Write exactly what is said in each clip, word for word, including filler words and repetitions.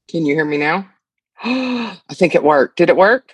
Can you hear me now? I think it worked. Did it work?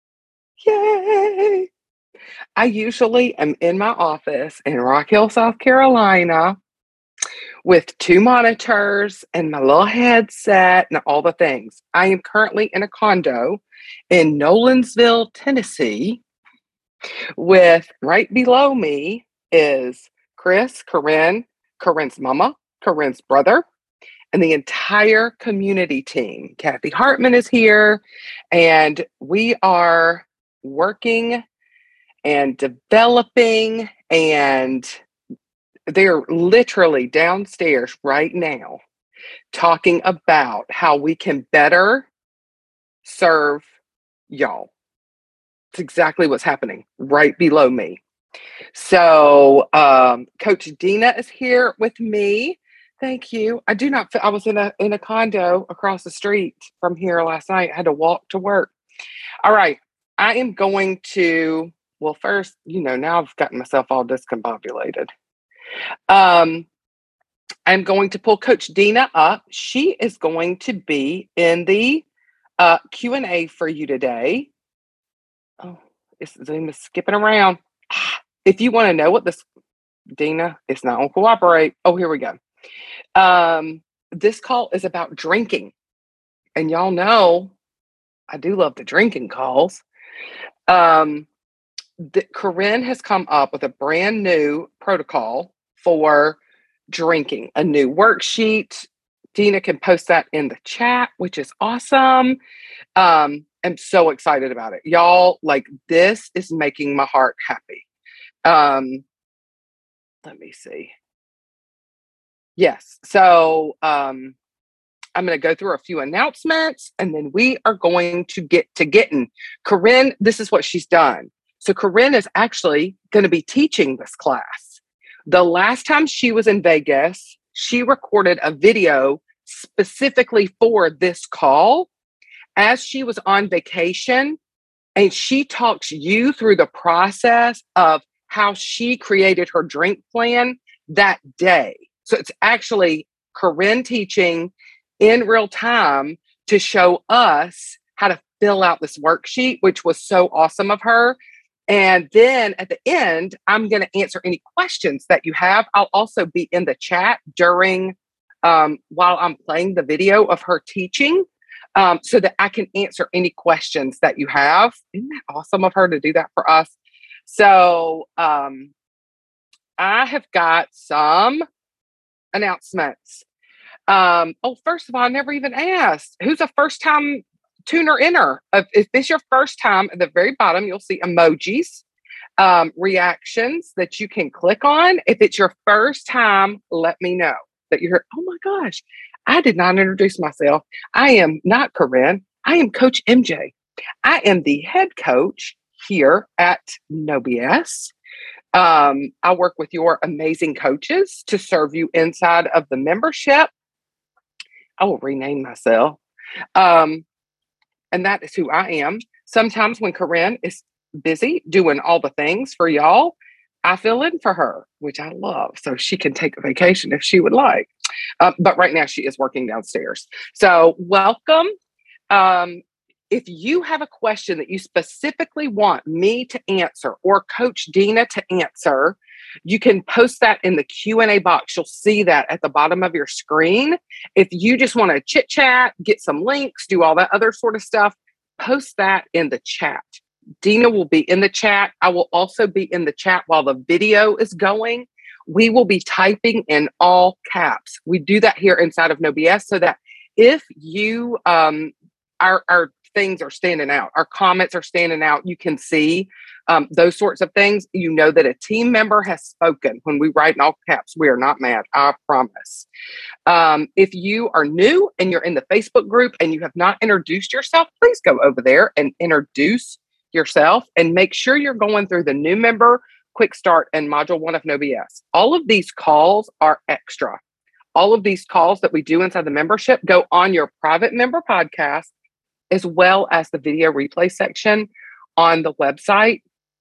Yay! I usually am in my office in Rock Hill, South Carolina with two monitors and my little headset and all the things. I am currently in a condo in Nolensville, Tennessee, with right below me is Chris, Corinne, Corinne's mama, Corinne's brother, and the entire community team. Kathy Hartman is here, and we are working and developing, and they're literally downstairs right now talking about how we can better serve y'all. It's exactly what's happening right below me. So um, Coach Dina is here with me. Thank you. I do not. I was in a in a condo across the street from here last night. I had to walk to work. All right. I am going to. Well, first, you know, now I've gotten myself all discombobulated. Um, I'm going to pull Coach Dina up. She is going to be in the uh, Q and A for you today. Oh, it's Zoom is skipping around. If you want to know what this, Dina, it's not going to cooperate. Oh, here we go. Um, this call is about drinking. And y'all know I do love the drinking calls. Um, the, Corinne has come up with a brand new protocol for drinking, a new worksheet. Dina can post that in the chat, which is awesome. Um, I'm so excited about it. Y'all, like, this is making my heart happy. Um, let me see. Yes. So um, I'm going to go through a few announcements, and then we are going to get to getting. Corinne, this is what she's done. So Corinne is actually going to be teaching this class. The last time she was in Vegas, she recorded a video specifically for this call as she was on vacation, and she talks you through the process of how she created her drink plan that day. So it's actually Corinne teaching in real time to show us how to fill out this worksheet, which was so awesome of her. And then at the end, I'm going to answer any questions that you have. I'll also be in the chat during, um, while I'm playing the video of her teaching, um, so that I can answer any questions that you have. Isn't that awesome of her to do that for us? So um, I have got some announcements. Um, oh, first of all, I never even asked, who's a first time tuner inner? If, if this is your first time, at the very bottom, you'll see emojis, um, reactions that you can click on. If it's your first time, let me know that you're here. Oh my gosh, I did not introduce myself. I am not Corinne. I am Coach M J. I am the head coach here at No B S. Um, I work with your amazing coaches to serve you inside of the membership. I will rename myself. Um, and that is who I am. Sometimes when Corinne is busy doing all the things for y'all, I fill in for her, which I love. So she can take a vacation if she would like. Um, but right now she is working downstairs. So welcome. Um, if you have a question that you specifically want me to answer or Coach Dina to answer, you can post that in the Q and A box. You'll see that at the bottom of your screen. If you just want to chit chat, get some links, do all that other sort of stuff, post that in the chat. Dina will be in the chat. I will also be in the chat while the video is going. We will be typing in all caps. We do that here inside of No B S so that if you, um, our, our things are standing out, our comments are standing out, you can see um, those sorts of things. You know that a team member has spoken. When we write in all caps, we are not mad, I promise. Um, if you are new and you're in the Facebook group and you have not introduced yourself, please go over there and introduce yourself and make sure you're going through the new member quick start and module one of No B S. All of these calls are extra. All of these calls that we do inside the membership go on your private member podcast, as well as the video replay section on the website.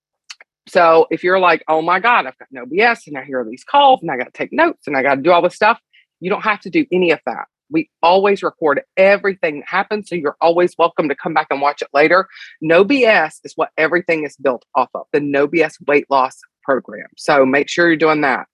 So if you're like, oh my God, I've got No B S and I hear these calls and I got to take notes and I got to do all this stuff, you don't have to do any of that. We always record everything that happens, so you're always welcome to come back and watch it later. No B S is what everything is built off of, the No B S weight loss program. So make sure you're doing that.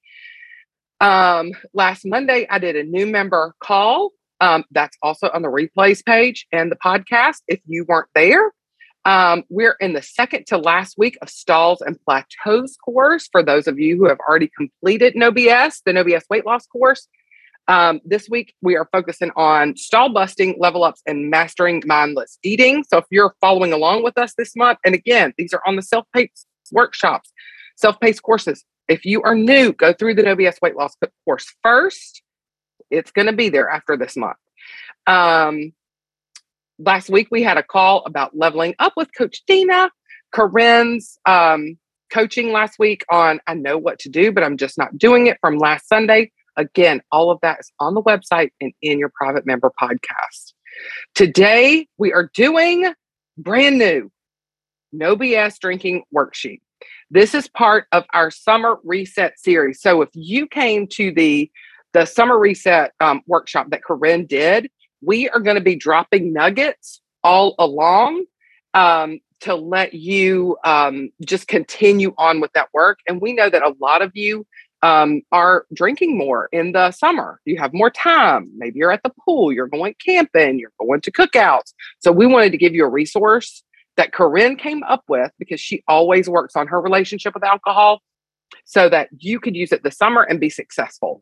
Um, last Monday, I did a new member call. Um, that's also on the replays page and the podcast if you weren't there. Um, we're in the second to last week of Stalls and Plateaus course. For those of you who have already completed No B S, the No B S weight loss course. Um, this week, we are focusing on stall busting, level ups, and mastering mindless eating. So if you're following along with us this month, and again, these are on the self-paced workshops, self-paced courses. If you are new, go through the No B S weight loss course first. It's going to be there after this month. Um, last week, we had a call about leveling up with Coach Dina. Corinne's um, coaching last week on I know what to do, but I'm just not doing it from last Sunday. Again, all of that is on the website and in your private member podcast. Today, we are doing brand new No B S drinking worksheet. This is part of our summer reset series. So if you came to the, the summer reset um, workshop that Corinne did, we are going to be dropping nuggets all along um, to let you um, just continue on with that work. And we know that a lot of you um, are drinking more in the summer. You have more time. Maybe you're at the pool, you're going camping, you're going to cookouts. So we wanted to give you a resource that Corinne came up with because she always works on her relationship with alcohol so that you could use it this summer and be successful.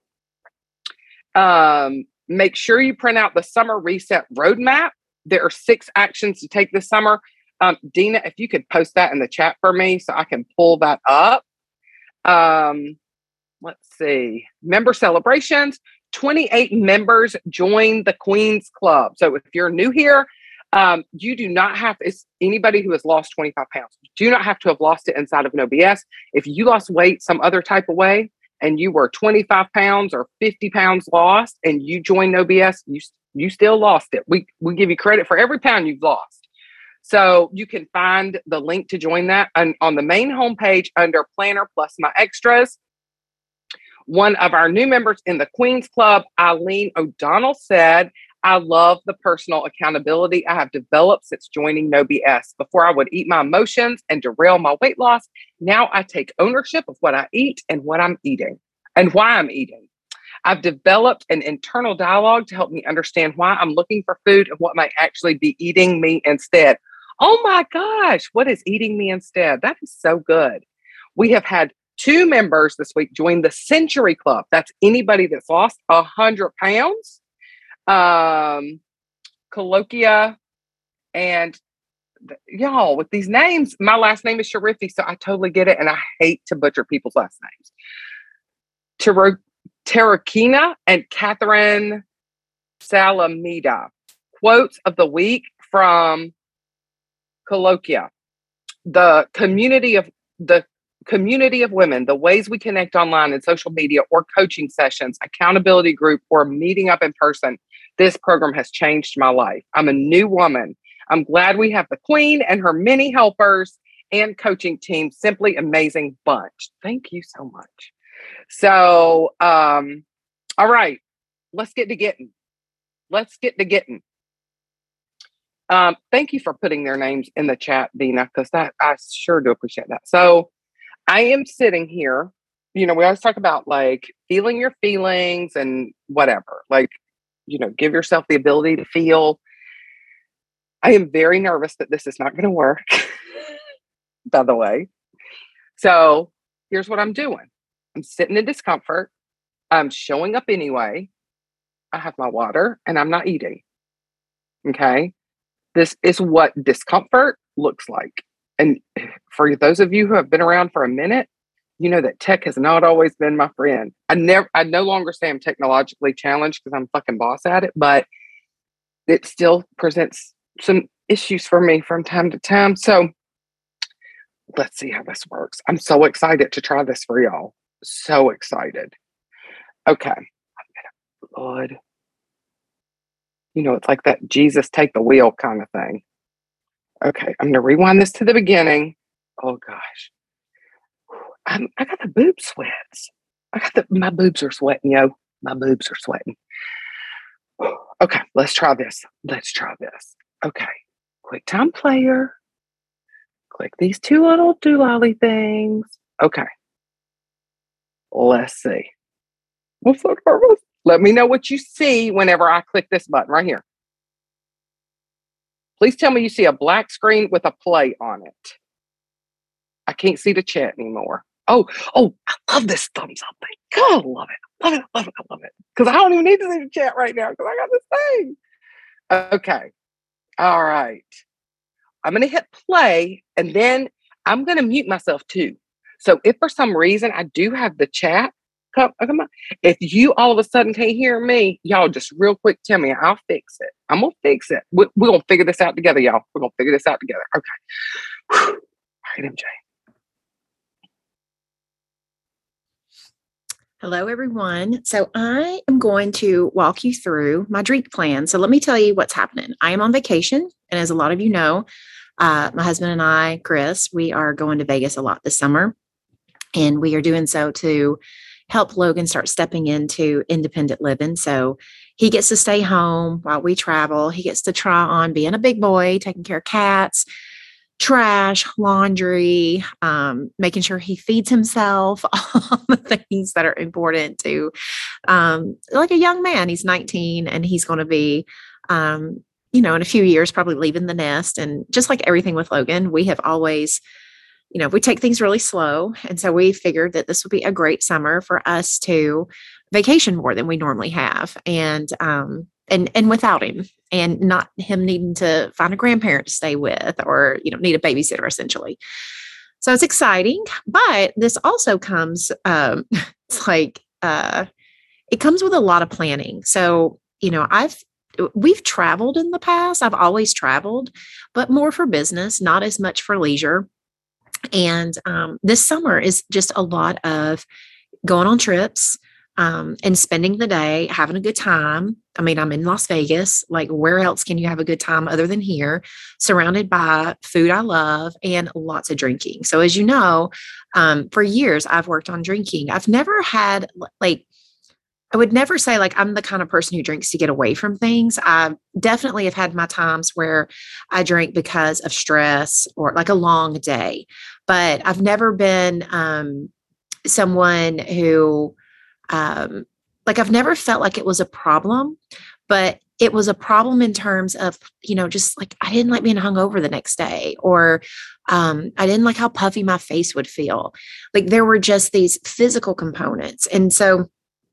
Um, make sure you print out the summer reset roadmap. There are six actions to take this summer. Um, Dina, if you could post that in the chat for me so I can pull that up. Um, let's see. Member celebrations. twenty-eight members join the Queen's Club. So if you're new here, um, you do not have, it's anybody who has lost twenty-five pounds, you do not have to have lost it inside of No B S. If you lost weight some other type of way and you were twenty-five pounds or fifty pounds lost and you joined No B S, you, you still lost it. We, we give you credit for every pound you've lost. So you can find the link to join that on, on the main homepage under Planner plus My Extras. One of our new members in the Queen's Club, Eileen O'Donnell, said, I love the personal accountability I have developed since joining No B S. Before I would eat my emotions and derail my weight loss. Now I take ownership of what I eat and what I'm eating and why I'm eating. I've developed an internal dialogue to help me understand why I'm looking for food and what might actually be eating me instead. Oh my gosh, what is eating me instead? That is so good. We have had two members this week join the Century Club. That's anybody that's lost one hundred pounds. Um, Colloquia and th- y'all with these names, my last name is Sharifi, so I totally get it. And I hate to butcher people's last names. Ter- Terakina and Catherine Salamida. Quotes of the week from Colloquia. The community of the community of women, the ways we connect online and social media or coaching sessions, accountability group, or meeting up in person. This program has changed my life. I'm a new woman. I'm glad we have the Queen and her many helpers and coaching team. Simply amazing bunch. Thank you so much. So, um, all right, let's get to getting. Let's get to getting. Um, thank you for putting their names in the chat, Dina, because that I sure do appreciate that. So I am sitting here, you know, we always talk about like feeling your feelings and whatever, like, you know, give yourself the ability to feel. I am very nervous that this is not going to work, by the way. So here's what I'm doing. I'm sitting in discomfort. I'm showing up anyway. I have my water and I'm not eating. Okay. This is what discomfort looks like. And for those of you who have been around for a minute, you know that tech has not always been my friend. I never, I no longer say I'm technologically challenged because I'm fucking boss at it, but it still presents some issues for me from time to time. So let's see how this works. I'm so excited to try this for y'all. So excited. Okay. Lord. You know, it's like that Jesus take the wheel kind of thing. Okay, I'm going to rewind this to the beginning. Oh, gosh. I'm, I got the boob sweats. I got the, my boobs are sweating, yo. My boobs are sweating. Okay, let's try this. Let's try this. Okay, QuickTime Player. Click these two little doolally things. Okay, let's see. I'm so nervous. Let me know what you see whenever I click this button right here. Please tell me you see a black screen with a play on it. I can't see the chat anymore. Oh, oh, I love this thumbs up thing. God, I love it. Love it, love it, I love it. Because I don't even need to see the chat right now because I got this thing. Okay. All right. I'm going to hit play and then I'm going to mute myself too. So if for some reason I do have the chat, come, come on. If you all of a sudden can't hear me, y'all just real quick tell me. I'll fix it. I'm going to fix it. We, we're going to figure this out together, y'all. We're going to figure this out together. Okay. Whew. All right, M J. Hello, everyone. So I am going to walk you through my drink plan. So let me tell you what's happening. I am on vacation. And as a lot of you know, uh, my husband and I, Chris, we are going to Vegas a lot this summer. And we are doing so to help Logan start stepping into independent living. So he gets to stay home while we travel. He gets to try on being a big boy, taking care of cats, trash, laundry, um, making sure he feeds himself, all the things that are important to um, like a young man. He's nineteen and he's going to be, um, you know, in a few years, probably leaving the nest. And just like everything with Logan, we have always, you know, we take things really slow. And so we figured that this would be a great summer for us to vacation more than we normally have. And, um, and, and without him and not him needing to find a grandparent to stay with or, you know, need a babysitter essentially. So it's exciting, but this also comes, um, it's like, uh, it comes with a lot of planning. So, you know, I've, we've traveled in the past. I've always traveled, but more for business, not as much for leisure. And um, this summer is just a lot of going on trips um, and spending the day, having a good time. I mean, I'm in Las Vegas. Like, where else can you have a good time other than here? Surrounded by food I love and lots of drinking. So, as you know, um, for years, I've worked on drinking. I've never had like, I would never say like I'm the kind of person who drinks to get away from things. I definitely have had my times where I drink because of stress or like a long day, but I've never been um, someone who, um, like, I've never felt like it was a problem, but it was a problem in terms of, you know, just like I didn't like being hungover the next day, or um, I didn't like how puffy my face would feel. Like there were just these physical components, and so.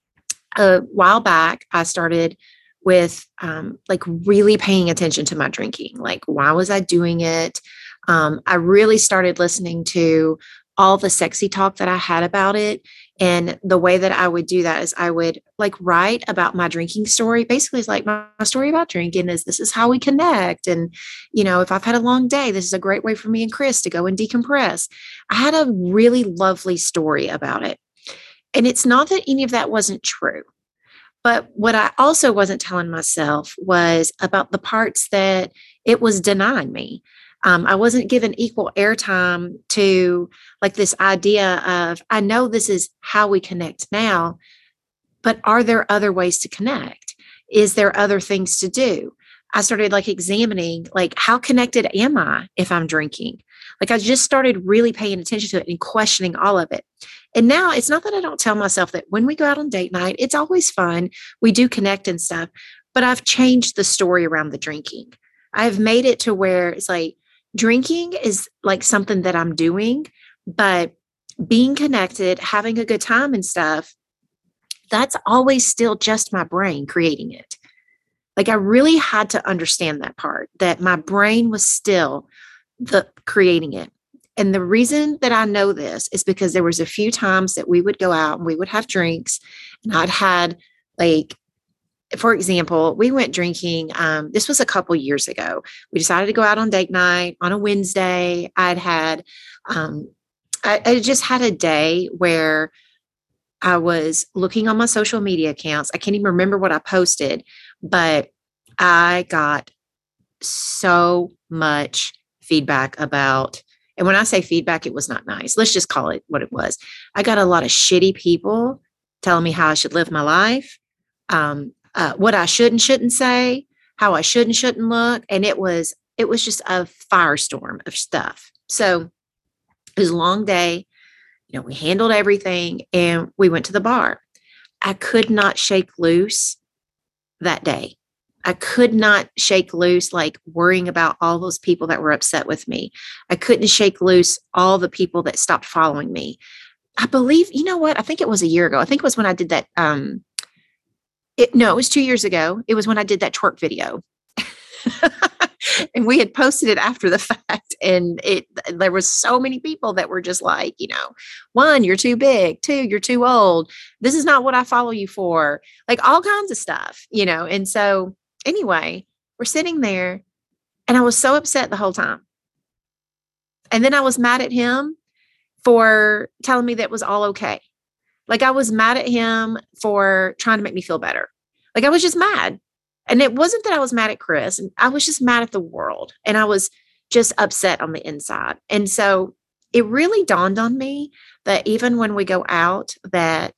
A while back, I started with um, like really paying attention to my drinking. Like, why was I doing it? Um, I really started listening to all the sexy talk that I had about it. And the way that I would do that is I would like write about my drinking story. Basically, it's like my, my story about drinking is this is how we connect. And, you know, if I've had a long day, this is a great way for me and Chris to go and decompress. I had a really lovely story about it. And it's not that any of that wasn't true. But what I also wasn't telling myself was about the parts that it was denying me. Um, I wasn't given equal airtime to like this idea of, I know this is how we connect now, but are there other ways to connect? Is there other things to do? I started like examining, like, how connected am I if I'm drinking? Like, I just started really paying attention to it and questioning all of it. And now it's not that I don't tell myself that when we go out on date night, it's always fun. We do connect and stuff, but I've changed the story around the drinking. I've made it to where it's like drinking is like something that I'm doing, but being connected, having a good time and stuff, that's always still just my brain creating it. Like I really had to understand that part, that my brain was still the creating it. And the reason that I know this is because there was a few times that we would go out and we would have drinks, and I'd had like, for example, we went drinking. Um, this was a couple years ago. We decided to go out on date night on a Wednesday. I'd had, um, I, I just had a day where I was looking on my social media accounts. I can't even remember what I posted, but I got so much feedback about, and when I say feedback, it was not nice. Let's just call it what it was. I got a lot of shitty people telling me how I should live my life. Um, uh, what I should and shouldn't say, how I should and shouldn't look. And it was, it was just a firestorm of stuff. So it was a long day. You know, we handled everything and we went to the bar. I could not shake loose that day. I could not shake loose, like worrying about all those people that were upset with me. I couldn't shake loose all the people that stopped following me. I believe, you know what? I think it was a year ago. I think it was when I did that. Um, it, no, it was two years ago. It was when I did that twerk video. And we had posted it after the fact. And it there was so many people that were just like, you know, one, you're too big. Two, you're too old. This is not what I follow you for. Like all kinds of stuff, you know. And so anyway, we're sitting there and I was so upset the whole time. And then I was mad at him for telling me that it was all okay. Like I was mad at him for trying to make me feel better. Like I was just mad. And it wasn't that I was mad at Chris. And I was just mad at the world. And I was just upset on the inside. And so it really dawned on me that even when we go out, that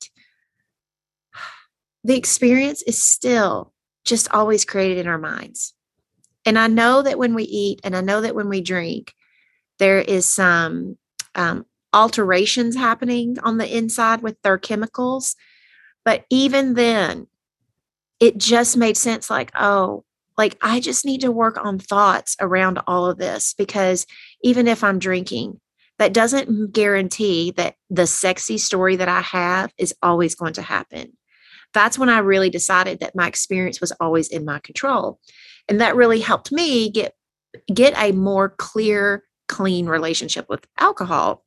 the experience is still just always created in our minds. And I know that when we eat and I know that when we drink, there is some um, alterations happening on the inside with their chemicals. But even then, it just made sense like, oh, like I just need to work on thoughts around all of this, because even if I'm drinking, that doesn't guarantee that the sexy story that I have is always going to happen. That's when I really decided that my experience was always in my control. And that really helped me get, get a more clear, clean relationship with alcohol.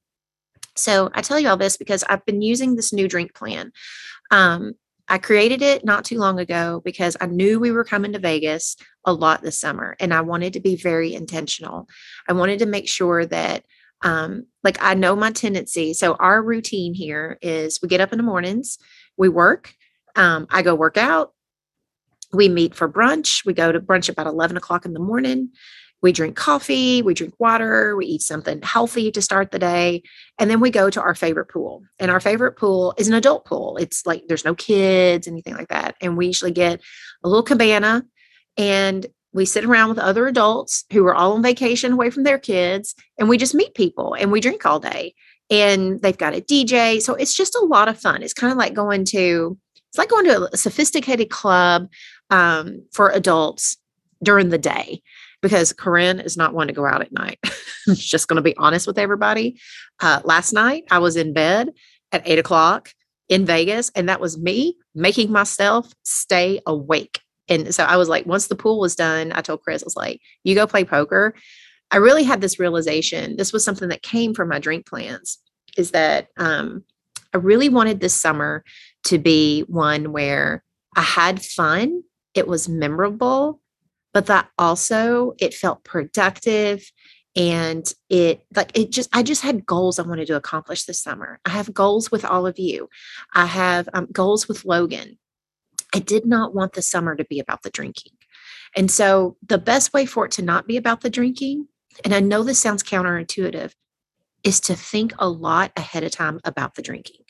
So I tell you all this because I've been using this new drink plan. Um, I created it not too long ago because I knew we were coming to Vegas a lot this summer, and I wanted to be very intentional. I wanted to make sure that, um, like I know my tendency. So our routine here is we get up in the mornings, we work, um, I go work out, we meet for brunch. We go to brunch about eleven o'clock in the morning. We drink coffee, we drink water, we eat something healthy to start the day. And then we go to our favorite pool. And our favorite pool is an adult pool. It's like there's no kids, anything like that. And we usually get a little cabana and we sit around with other adults who are all on vacation away from their kids. And we just meet people and we drink all day. And they've got a D J. So it's just a lot of fun. It's kind of like going to, it's like going to a sophisticated club um, for adults during the day. Because Corinne is not one to go out at night. I'm just going to be honest with everybody. Uh, last night, I was in bed at eight o'clock in Vegas, and that was me making myself stay awake. And so I was like, once the pool was done, I told Chris, I was like, you go play poker. I really had this realization. This was something that came from my drink plans, is that um, I really wanted this summer to be one where I had fun. It was memorable. But that also, it felt productive, and it like it just, I just had goals I wanted to accomplish this summer. I have goals with all of you. I have um, goals with Logan. I did not want the summer to be about the drinking. And so the best way for it to not be about the drinking, and I know this sounds counterintuitive, is to think a lot ahead of time about the drinking,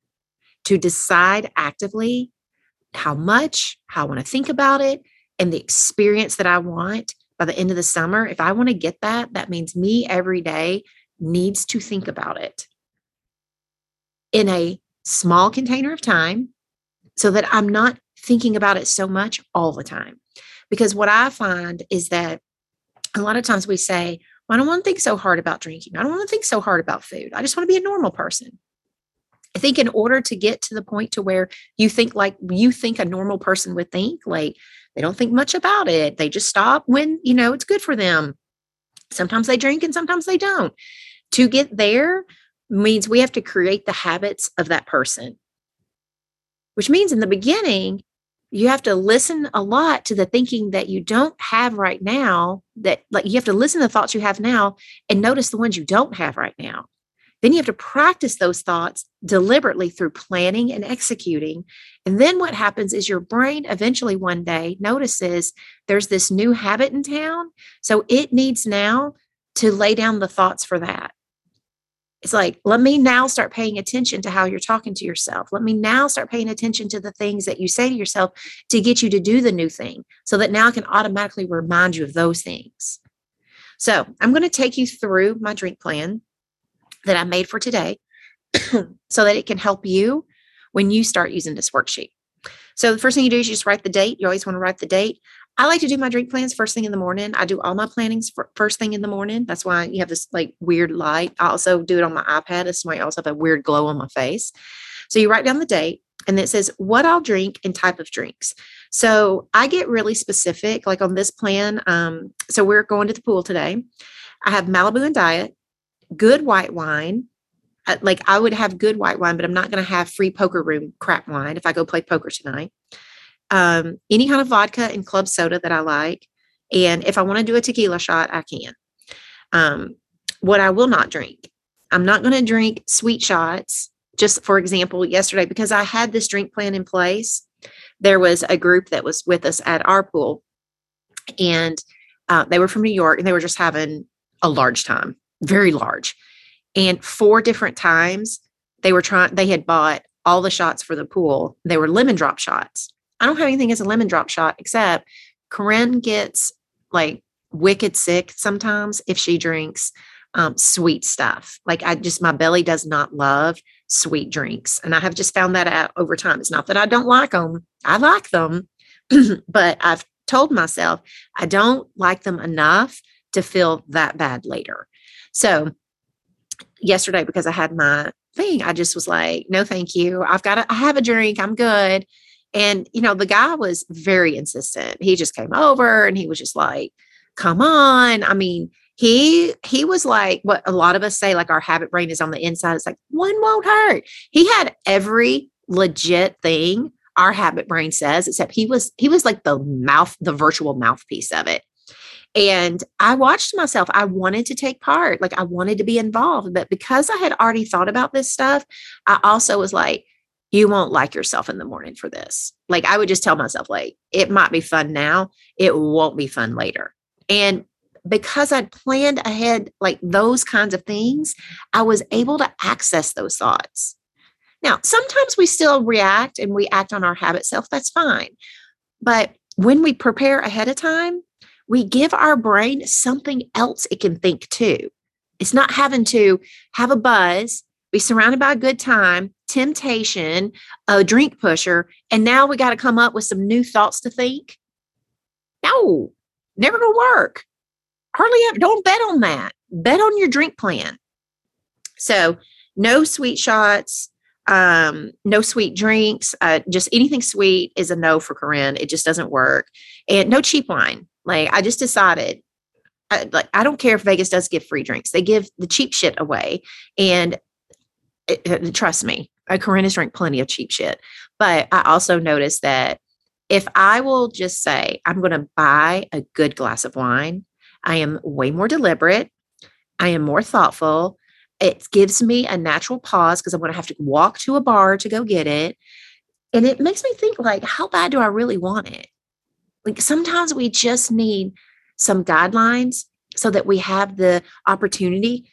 to decide actively how much, how I want to think about it, and the experience that I want by the end of the summer. If I want to get that, that means me every day needs to think about it in a small container of time so that I'm not thinking about it so much all the time. Because what I find is that a lot of times we say, well, I don't want to think so hard about drinking. I don't want to think so hard about food. I just want to be a normal person. I think in order to get to the point to where you think like you think a normal person would think, like they don't think much about it. They just stop when, you know, it's good for them. Sometimes they drink and sometimes they don't. To get there means we have to create the habits of that person, which means in the beginning, you have to listen a lot to the thinking that you don't have right now, that like you have to listen to the thoughts you have now and notice the ones you don't have right now. Then you have to practice those thoughts deliberately through planning and executing. And then what happens is your brain eventually one day notices there's this new habit in town. So it needs now to lay down the thoughts for that. It's like, let me now start paying attention to how you're talking to yourself. Let me now start paying attention to the things that you say to yourself to get you to do the new thing, so that now I can automatically remind you of those things. So I'm going to take you through my drink plan that I made for today so that it can help you when you start using this worksheet. So the first thing you do is you just write the date. You always want to write the date. I like to do my drink plans first thing in the morning. I do all my plannings for first thing in the morning. That's why you have this like weird light. I also do it on my iPad. That's why I also have a weird glow on my face. So you write down the date, and it says what I'll drink and type of drinks. So I get really specific, like on this plan. Um, so we're going to the pool today. I have Malibu and Diet, good white wine. Uh, Like I would have good white wine, but I'm not going to have free poker room crap wine if I go play poker tonight. Um, any kind of vodka and club soda that I like. And if I want to do a tequila shot, I can. Um, what I will not drink, I'm not going to drink sweet shots. Just for example, yesterday, because I had this drink plan in place, there was a group that was with us at our pool, and uh, they were from New York, and they were just having a large time, very large. And four different times they were trying, they had bought all the shots for the pool. They were lemon drop shots. I don't have anything as a lemon drop shot, except Corinne gets like wicked sick sometimes if she drinks um, sweet stuff. Like I just, my belly does not love sweet drinks. And I have just found that out over time. It's not that I don't like them. I like them, but I've told myself I don't like them enough to feel that bad later. So yesterday, because I had my thing, I just was like, no, thank you. I've got to, I have a drink. I'm good. And, you know, the guy was very insistent. He just came over and he was just like, come on. I mean, he, he was like what a lot of us say, like our habit brain is on the inside. It's like, one won't hurt. He had every legit thing our habit brain says, except he was, he was like the mouth, the virtual mouthpiece of it. And I watched myself. I wanted to take part. Like I wanted to be involved. But because I had already thought about this stuff, I also was like, you won't like yourself in the morning for this. Like I would just tell myself, like, it might be fun now. It won't be fun later. And because I'd planned ahead, like those kinds of things, I was able to access those thoughts. Now, sometimes we still react and we act on our habit self. That's fine. But when we prepare ahead of time, we give our brain something else it can think too. It's not having to have a buzz, be surrounded by a good time, temptation, a drink pusher, and now we got to come up with some new thoughts to think. No, never gonna work. Hardly ever. Don't bet on that. Bet on your drink plan. So no sweet shots, um, no sweet drinks, uh, just anything sweet is a no for Corinne. It just doesn't work. And no cheap wine. Like I just decided, I, like I don't care if Vegas does give free drinks. They give the cheap shit away. And it, it, trust me, uh, Corinne has drank plenty of cheap shit. But I also noticed that if I will just say, I'm going to buy a good glass of wine, I am way more deliberate. I am more thoughtful. It gives me a natural pause because I'm going to have to walk to a bar to go get it. And it makes me think like, how bad do I really want it? Like sometimes we just need some guidelines so that we have the opportunity.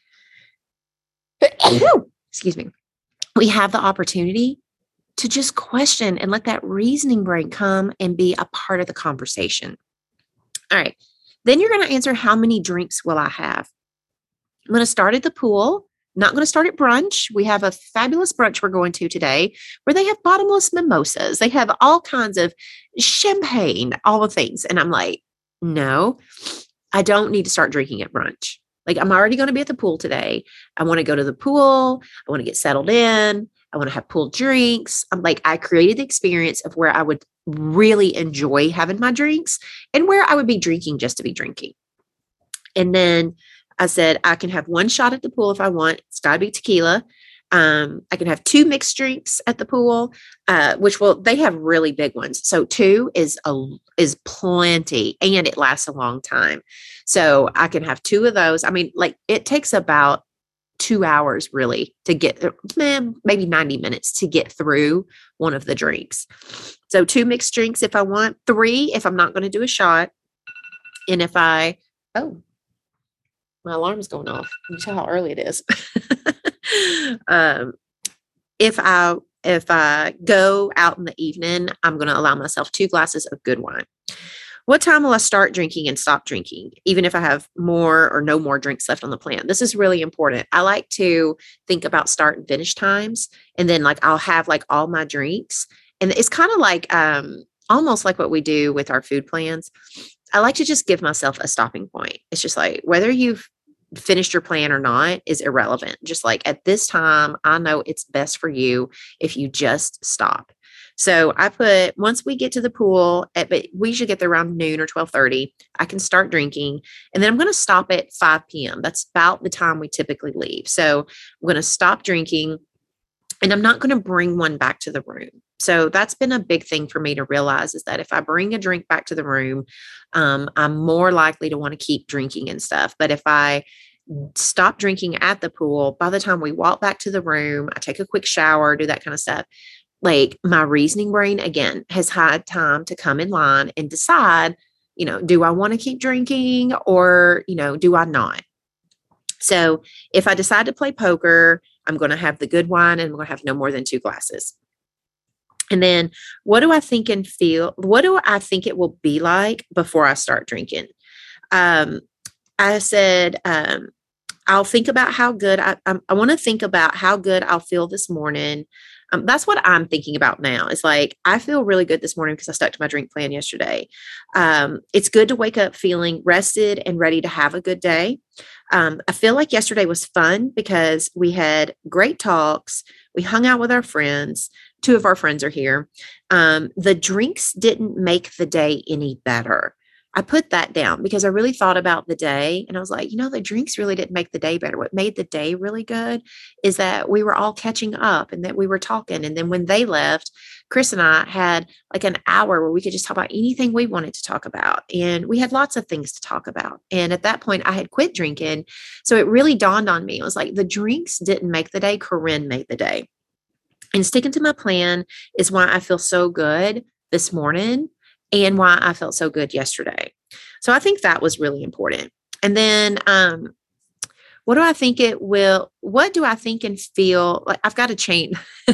Excuse me. We have the opportunity to just question and let that reasoning brain come and be a part of the conversation. All right. Then you're going to answer, how many drinks will I have? I'm going to start at the pool. Not going to start at brunch. We have a fabulous brunch we're going to today where they have bottomless mimosas. They have all kinds of champagne, all the things. And I'm like, no, I don't need to start drinking at brunch. Like I'm already going to be at the pool today. I want to go to the pool. I want to get settled in. I want to have pool drinks. I'm like, I created the experience of where I would really enjoy having my drinks and where I would be drinking just to be drinking. And then I said, I can have one shot at the pool if I want. It's got to be tequila. Um, I can have two mixed drinks at the pool, uh, which will, they have really big ones. So two is a, is plenty and it lasts a long time. So I can have two of those. I mean, like it takes about two hours really to get, man, maybe ninety minutes to get through one of the drinks. So two mixed drinks if I want, three if I'm not going to do a shot. And if I, oh, my alarm is going off. You tell how early it is. um, if I if I go out in the evening, I'm going to allow myself two glasses of good wine. What time will I start drinking and stop drinking, even if I have more or no more drinks left on the plan? This is really important. I like to think about start and finish times, and then like I'll have like all my drinks, and it's kind of like um, almost like what we do with our food plans. I like to just give myself a stopping point. It's just like whether you've finished your plan or not is irrelevant. Just like at this time, I know it's best for you if you just stop. So I put, once we get to the pool, at, but we should get there around noon or twelve thirty, I can start drinking. And then I'm going to stop at five p.m. That's about the time we typically leave. So I'm going to stop drinking, and I'm not going to bring one back to the room. So that's been a big thing for me to realize, is that if I bring a drink back to the room, um, I'm more likely to want to keep drinking and stuff. But if I stop drinking at the pool, by the time we walk back to the room, I take a quick shower, do that kind of stuff. Like my reasoning brain, again, has had time to come in line and decide, you know, do I want to keep drinking or, you know, do I not? So if I decide to play poker, I'm going to have the good wine and I'm going to have no more than two glasses. And then what do I think and feel? What do I think it will be like before I start drinking? Um, I said, um, I'll think about how good I, I, I want to think about how good I'll feel this morning. Um, that's what I'm thinking about now. It's like, I feel really good this morning because I stuck to my drink plan yesterday. Um, it's good to wake up feeling rested and ready to have a good day. Um, I feel like yesterday was fun because we had great talks. We hung out with our friends. Two of our friends are here. Um, the drinks didn't make the day any better. I put that down because I really thought about the day and I was like, you know, the drinks really didn't make the day better. What made the day really good is that we were all catching up and that we were talking. And then when they left, Chris and I had like an hour where we could just talk about anything we wanted to talk about. And we had lots of things to talk about. And at that point I had quit drinking. So it really dawned on me. It was like the drinks didn't make the day. Corinne made the day. And sticking to my plan is why I feel so good this morning and why I felt so good yesterday. So I think that was really important. And then um, what do I think it will, what do I think and feel like? I've got to change.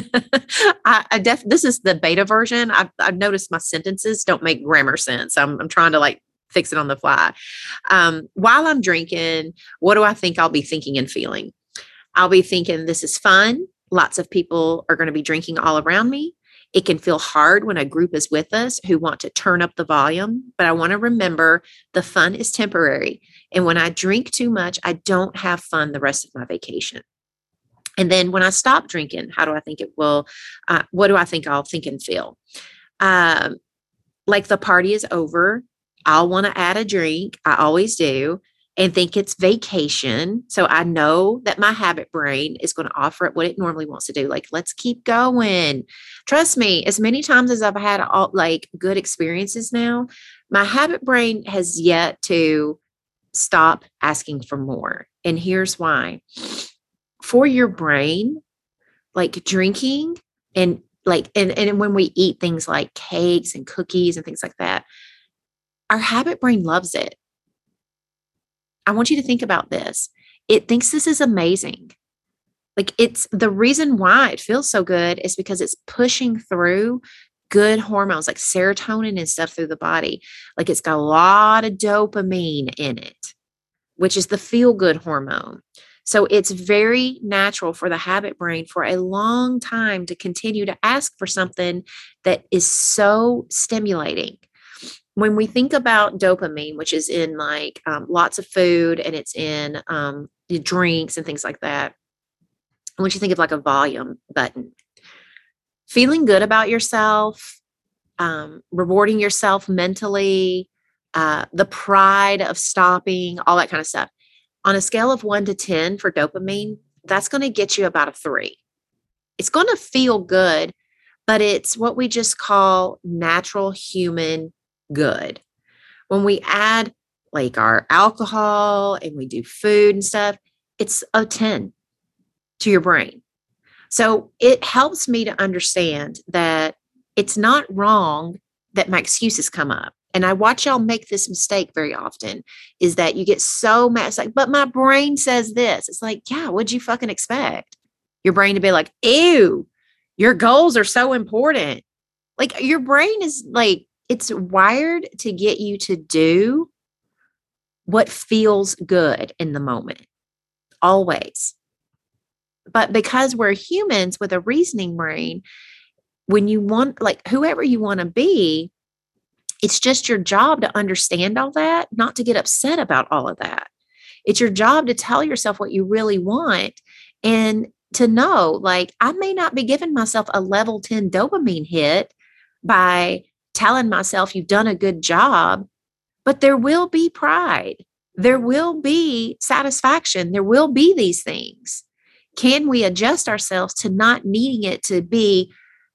I, I def, this is the beta version. I've, I've noticed my sentences don't make grammar sense. I'm, I'm trying to like fix it on the fly. Um, while I'm drinking, what do I think I'll be thinking and feeling? I'll be thinking this is fun. Lots of people are going to be drinking all around me. It can feel hard when a group is with us who want to turn up the volume, but I want to remember the fun is temporary. And when I drink too much, I don't have fun the rest of my vacation. And then when I stop drinking, how do I think it will, uh, what do I think I'll think and feel? Um, like the party is over. I'll want to add a drink. I always do. And think it's vacation. So I know that my habit brain is going to offer it what it normally wants to do. Like, let's keep going. Trust me, as many times as I've had all like good experiences now, my habit brain has yet to stop asking for more. And here's why. For your brain, like drinking and like, and, and when we eat things like cakes and cookies and things like that, our habit brain loves it. I want you to think about this. It thinks this is amazing. Like it's the reason why it feels so good is because it's pushing through good hormones like serotonin and stuff through the body. Like it's got a lot of dopamine in it, which is the feel-good hormone. So it's very natural for the habit brain for a long time to continue to ask for something that is so stimulating. When we think about dopamine, which is in like um, lots of food and it's in um, the drinks and things like that, I want you to think of like a volume button. Feeling good about yourself, um, rewarding yourself mentally, uh, the pride of stopping, all that kind of stuff. On a scale of one to ten for dopamine, that's going to get you about a three. It's going to feel good, but it's what we just call natural human good. When we add like our alcohol and we do food and stuff, it's a ten to your brain. So it helps me to understand that it's not wrong that my excuses come up. And I watch y'all make this mistake very often is that you get so mad. It's like, but my brain says this. It's like, yeah, what'd you fucking expect? your brain to be like, ew, your goals are so important. Like your brain is like, it's wired to get you to do what feels good in the moment, always. But because we're humans with a reasoning brain, when you want, like whoever you want to be, it's just your job to understand all that, not to get upset about all of that. It's your job to tell yourself what you really want and to know, like, I may not be giving myself a level ten dopamine hit by telling myself you've done a good job, but there will be pride. There will be satisfaction. There will be these things. Can we adjust ourselves to not needing it to be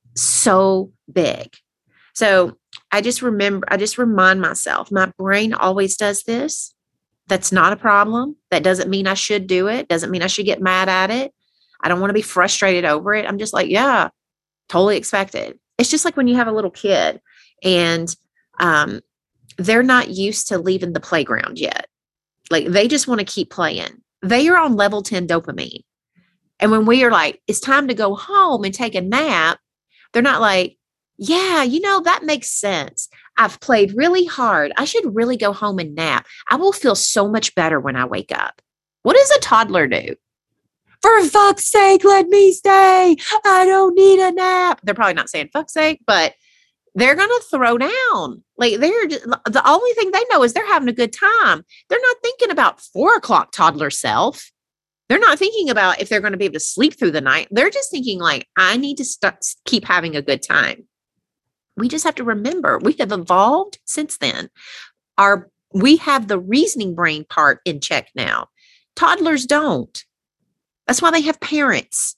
so big? So I just remember, I just remind myself, my brain always does this. That's not a problem. That doesn't mean I should do it. Doesn't mean I should get mad at it. I don't want to be frustrated over it. I'm just like, yeah, totally expected. It's just like when you have a little kid and um, they're not used to leaving the playground yet. Like they just want to keep playing. They are on level ten dopamine. And when we are like, it's time to go home and take a nap, they're not like, yeah, you know, that makes sense. I've played really hard. I should really go home and nap. I will feel so much better when I wake up. What does a toddler do? For fuck's sake, let me stay. I don't need a nap. They're probably not saying fuck's sake, but they're going to throw down. Like they're just, the only thing they know is they're having a good time. They're not thinking about four o'clock toddler self. They're not thinking about if they're going to be able to sleep through the night. They're just thinking like, I need to start, keep having a good time. We just have to remember we have evolved since then. Our, we have the reasoning brain part in check now. Toddlers don't. That's why they have parents.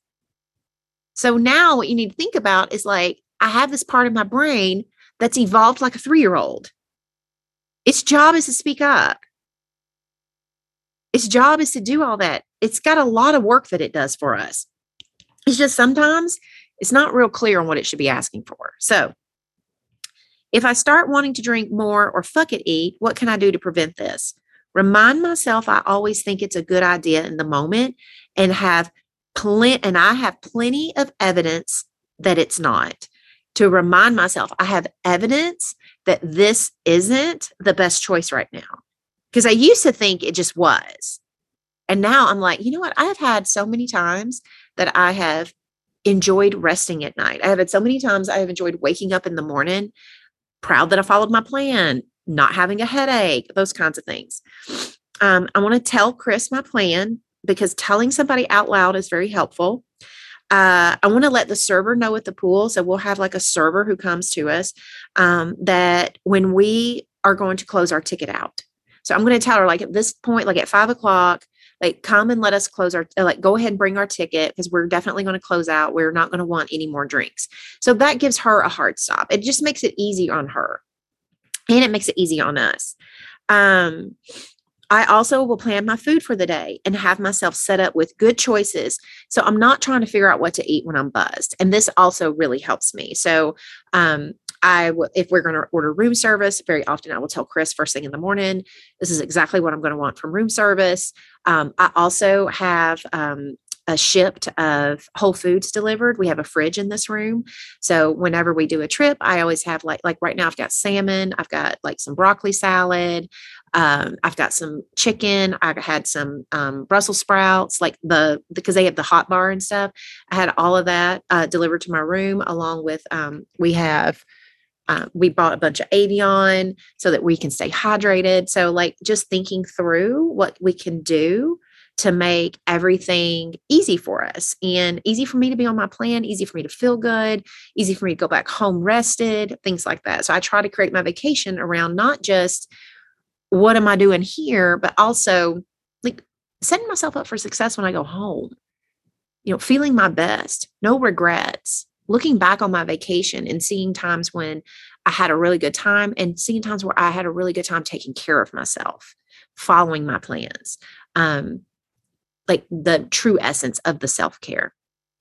So now what you need to think about is like, I have this part of my brain that's evolved like a three-year-old. Its job is to speak up. Its job is to do all that. It's got a lot of work that it does for us. It's just sometimes it's not real clear on what it should be asking for. So if I start wanting to drink more or fuck it eat, what can I do to prevent this? Remind myself I always think it's a good idea in the moment and have plenty, and I have plenty of evidence that it's not. To remind myself, I have evidence that this isn't the best choice right now. Because I used to think it just was. And now I'm like, you know what? I've had so many times that I have enjoyed resting at night. I have had so many times I have enjoyed waking up in the morning, proud that I followed my plan, not having a headache, those kinds of things. Um, I want to tell Chris my plan because telling somebody out loud is very helpful. Uh, I want to let the server know at the pool. So we'll have like a server who comes to us um, that when we are going to close our ticket out. So I'm going to tell her like at this point, like at five o'clock, like come and let us close our, like go ahead and bring our ticket because we're definitely going to close out. We're not going to want any more drinks. So that gives her a hard stop. It just makes it easy on her and it makes it easy on us. Um, I also will plan my food for the day and have myself set up with good choices. So I'm not trying to figure out what to eat when I'm buzzed. And this also really helps me. So, um, I w- if we're going to order room service, very often I will tell Chris first thing in the morning, this is exactly what I'm going to want from room service. Um, I also have um, a shipped of Whole Foods delivered. We have a fridge in this room. So whenever we do a trip, I always have like, like right now I've got salmon, I've got like some broccoli salad. Um, I've got some chicken. I had some um, Brussels sprouts, like the, because they have the hot bar and stuff. I had all of that uh, delivered to my room along with, um, we have, Uh, we bought a bunch of Avion so that we can stay hydrated. So like just thinking through what we can do to make everything easy for us and easy for me to be on my plan, easy for me to feel good, easy for me to go back home rested, things like that. So I try to create my vacation around not just what am I doing here, but also like setting myself up for success when I go home, you know, feeling my best, no regrets. Looking back on my vacation and seeing times when I had a really good time and seeing times where I had a really good time taking care of myself, following my plans, um, like the true essence of the self-care.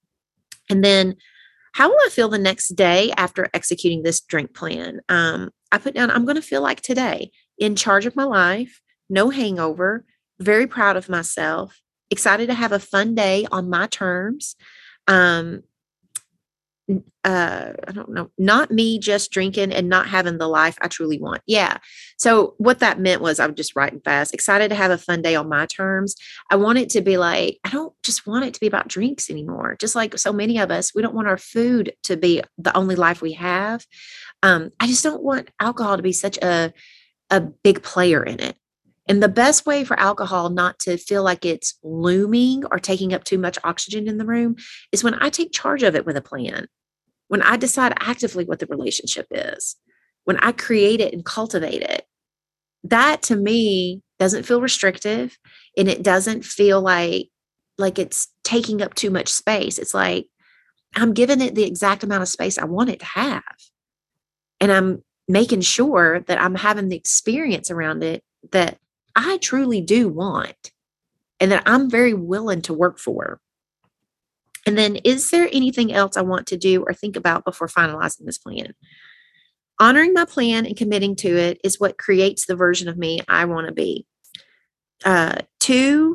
And then how will I feel the next day after executing this drink plan? Um, I put down, I'm going to feel like today, in charge of my life, no hangover, very proud of myself, excited to have a fun day on my terms. Um, uh, I don't know, not me just drinking and not having the life I truly want. Yeah. So what that meant was I'm just writing fast, excited to have a fun day on my terms. I want it to be like, I don't just want it to be about drinks anymore. Just like so many of us, we don't want our food to be the only life we have. Um, I just don't want alcohol to be such a, a big player in it. And the best way for alcohol not to feel like it's looming or taking up too much oxygen in the room is when I take charge of it with a plan. When I decide actively what the relationship is, when I create it and cultivate it, that to me doesn't feel restrictive, and it doesn't feel like like it's taking up too much space. It's like I'm giving it the exact amount of space I want it to have. And I'm making sure that I'm having the experience around it that I truly do want and that I'm very willing to work for. And then, is there anything else I want to do or think about before finalizing this plan? Honoring my plan and committing to it is what creates the version of me I want to be. Uh, two,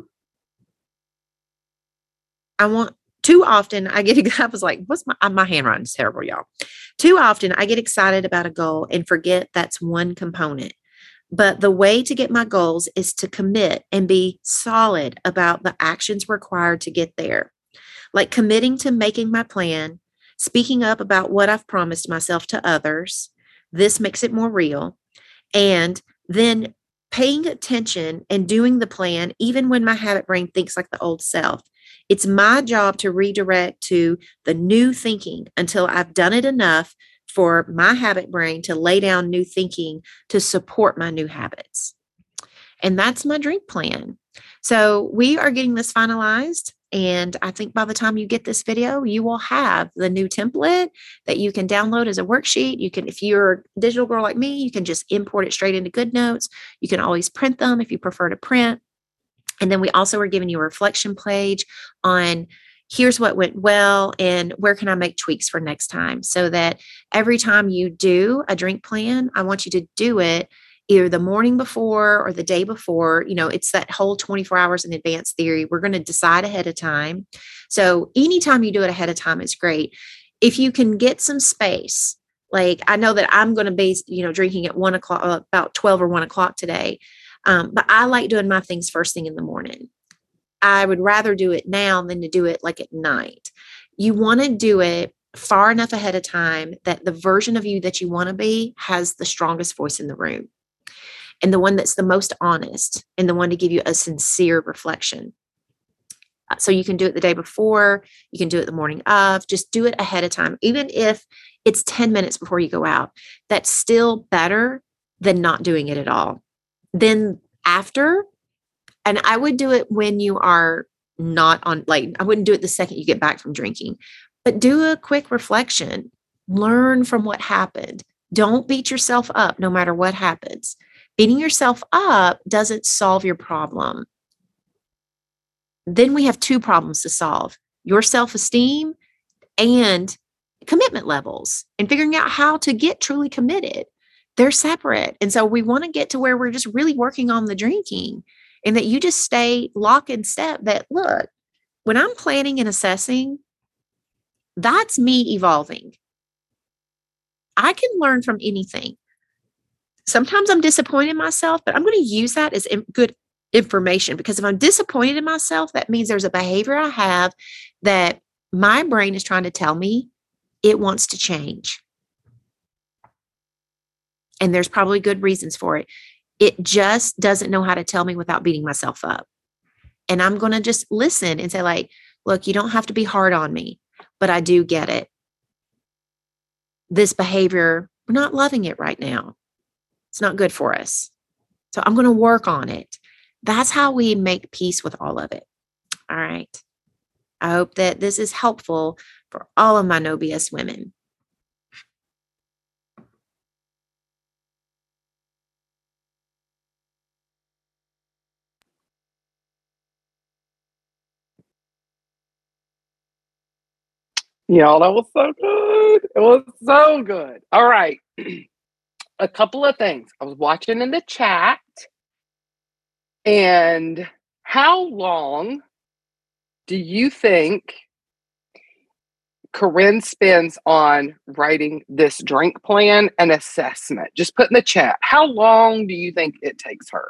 I want too often I get, I was like, what's my, my handwriting is terrible, y'all. Too often I get excited about a goal and forget that's one component. But the way to get my goals is to commit and be solid about the actions required to get there. Like committing to making my plan, speaking up about what I've promised myself to others. This makes it more real. And then paying attention and doing the plan, even when my habit brain thinks like the old self. It's my job to redirect to the new thinking until I've done it enough for my habit brain to lay down new thinking to support my new habits. And that's my drink plan. So we are getting this finalized. And I think by the time you get this video, you will have the new template that you can download as a worksheet. You can, if you're a digital girl like me, you can just import it straight into GoodNotes. You can always print them if you prefer to print. And then we also are giving you a reflection page on here's what went well and where can I make tweaks for next time, so that every time you do a drink plan, I want you to do it either the morning before or the day before. You know, it's that whole twenty-four hours in advance theory. We're going to decide ahead of time. So anytime you do it ahead of time is great. If you can get some space, like I know that I'm going to be, you know, drinking at one o'clock, about twelve or one o'clock today. Um, but I like doing my things first thing in the morning. I would rather do it now than to do it like at night. You want to do it far enough ahead of time that the version of you that you want to be has the strongest voice in the room, and the one that's the most honest, and the one to give you a sincere reflection. So you can do it the day before, you can do it the morning of, just do it ahead of time. Even if it's ten minutes before you go out, that's still better than not doing it at all. Then after, and I would do it when you are not on, like, I wouldn't do it the second you get back from drinking, but do a quick reflection, learn from what happened. Don't beat yourself up no matter what happens. Beating yourself up doesn't solve your problem. Then we have two problems to solve: your self-esteem and commitment levels, and figuring out how to get truly committed. They're separate. And so we want to get to where we're just really working on the drinking, and that you just stay lock and step that, look, when I'm planning and assessing, that's me evolving. I can learn from anything. Sometimes I'm disappointed in myself, but I'm going to use that as good information, because if I'm disappointed in myself, that means there's a behavior I have that my brain is trying to tell me it wants to change. And there's probably good reasons for it. It just doesn't know how to tell me without beating myself up. And I'm going to just listen and say, like, look, you don't have to be hard on me, but I do get it. This behavior, we're not loving it right now. It's not good for us. So I'm going to work on it. That's how we make peace with all of it. All right. I hope that this is helpful for all of my no B S women. Y'all, that was so good. It was so good. All right. A couple of things. I was watching in the chat. And how long do you think Corinne spends on writing this drink plan and assessment. Just put in the chat. How long do you think it takes her?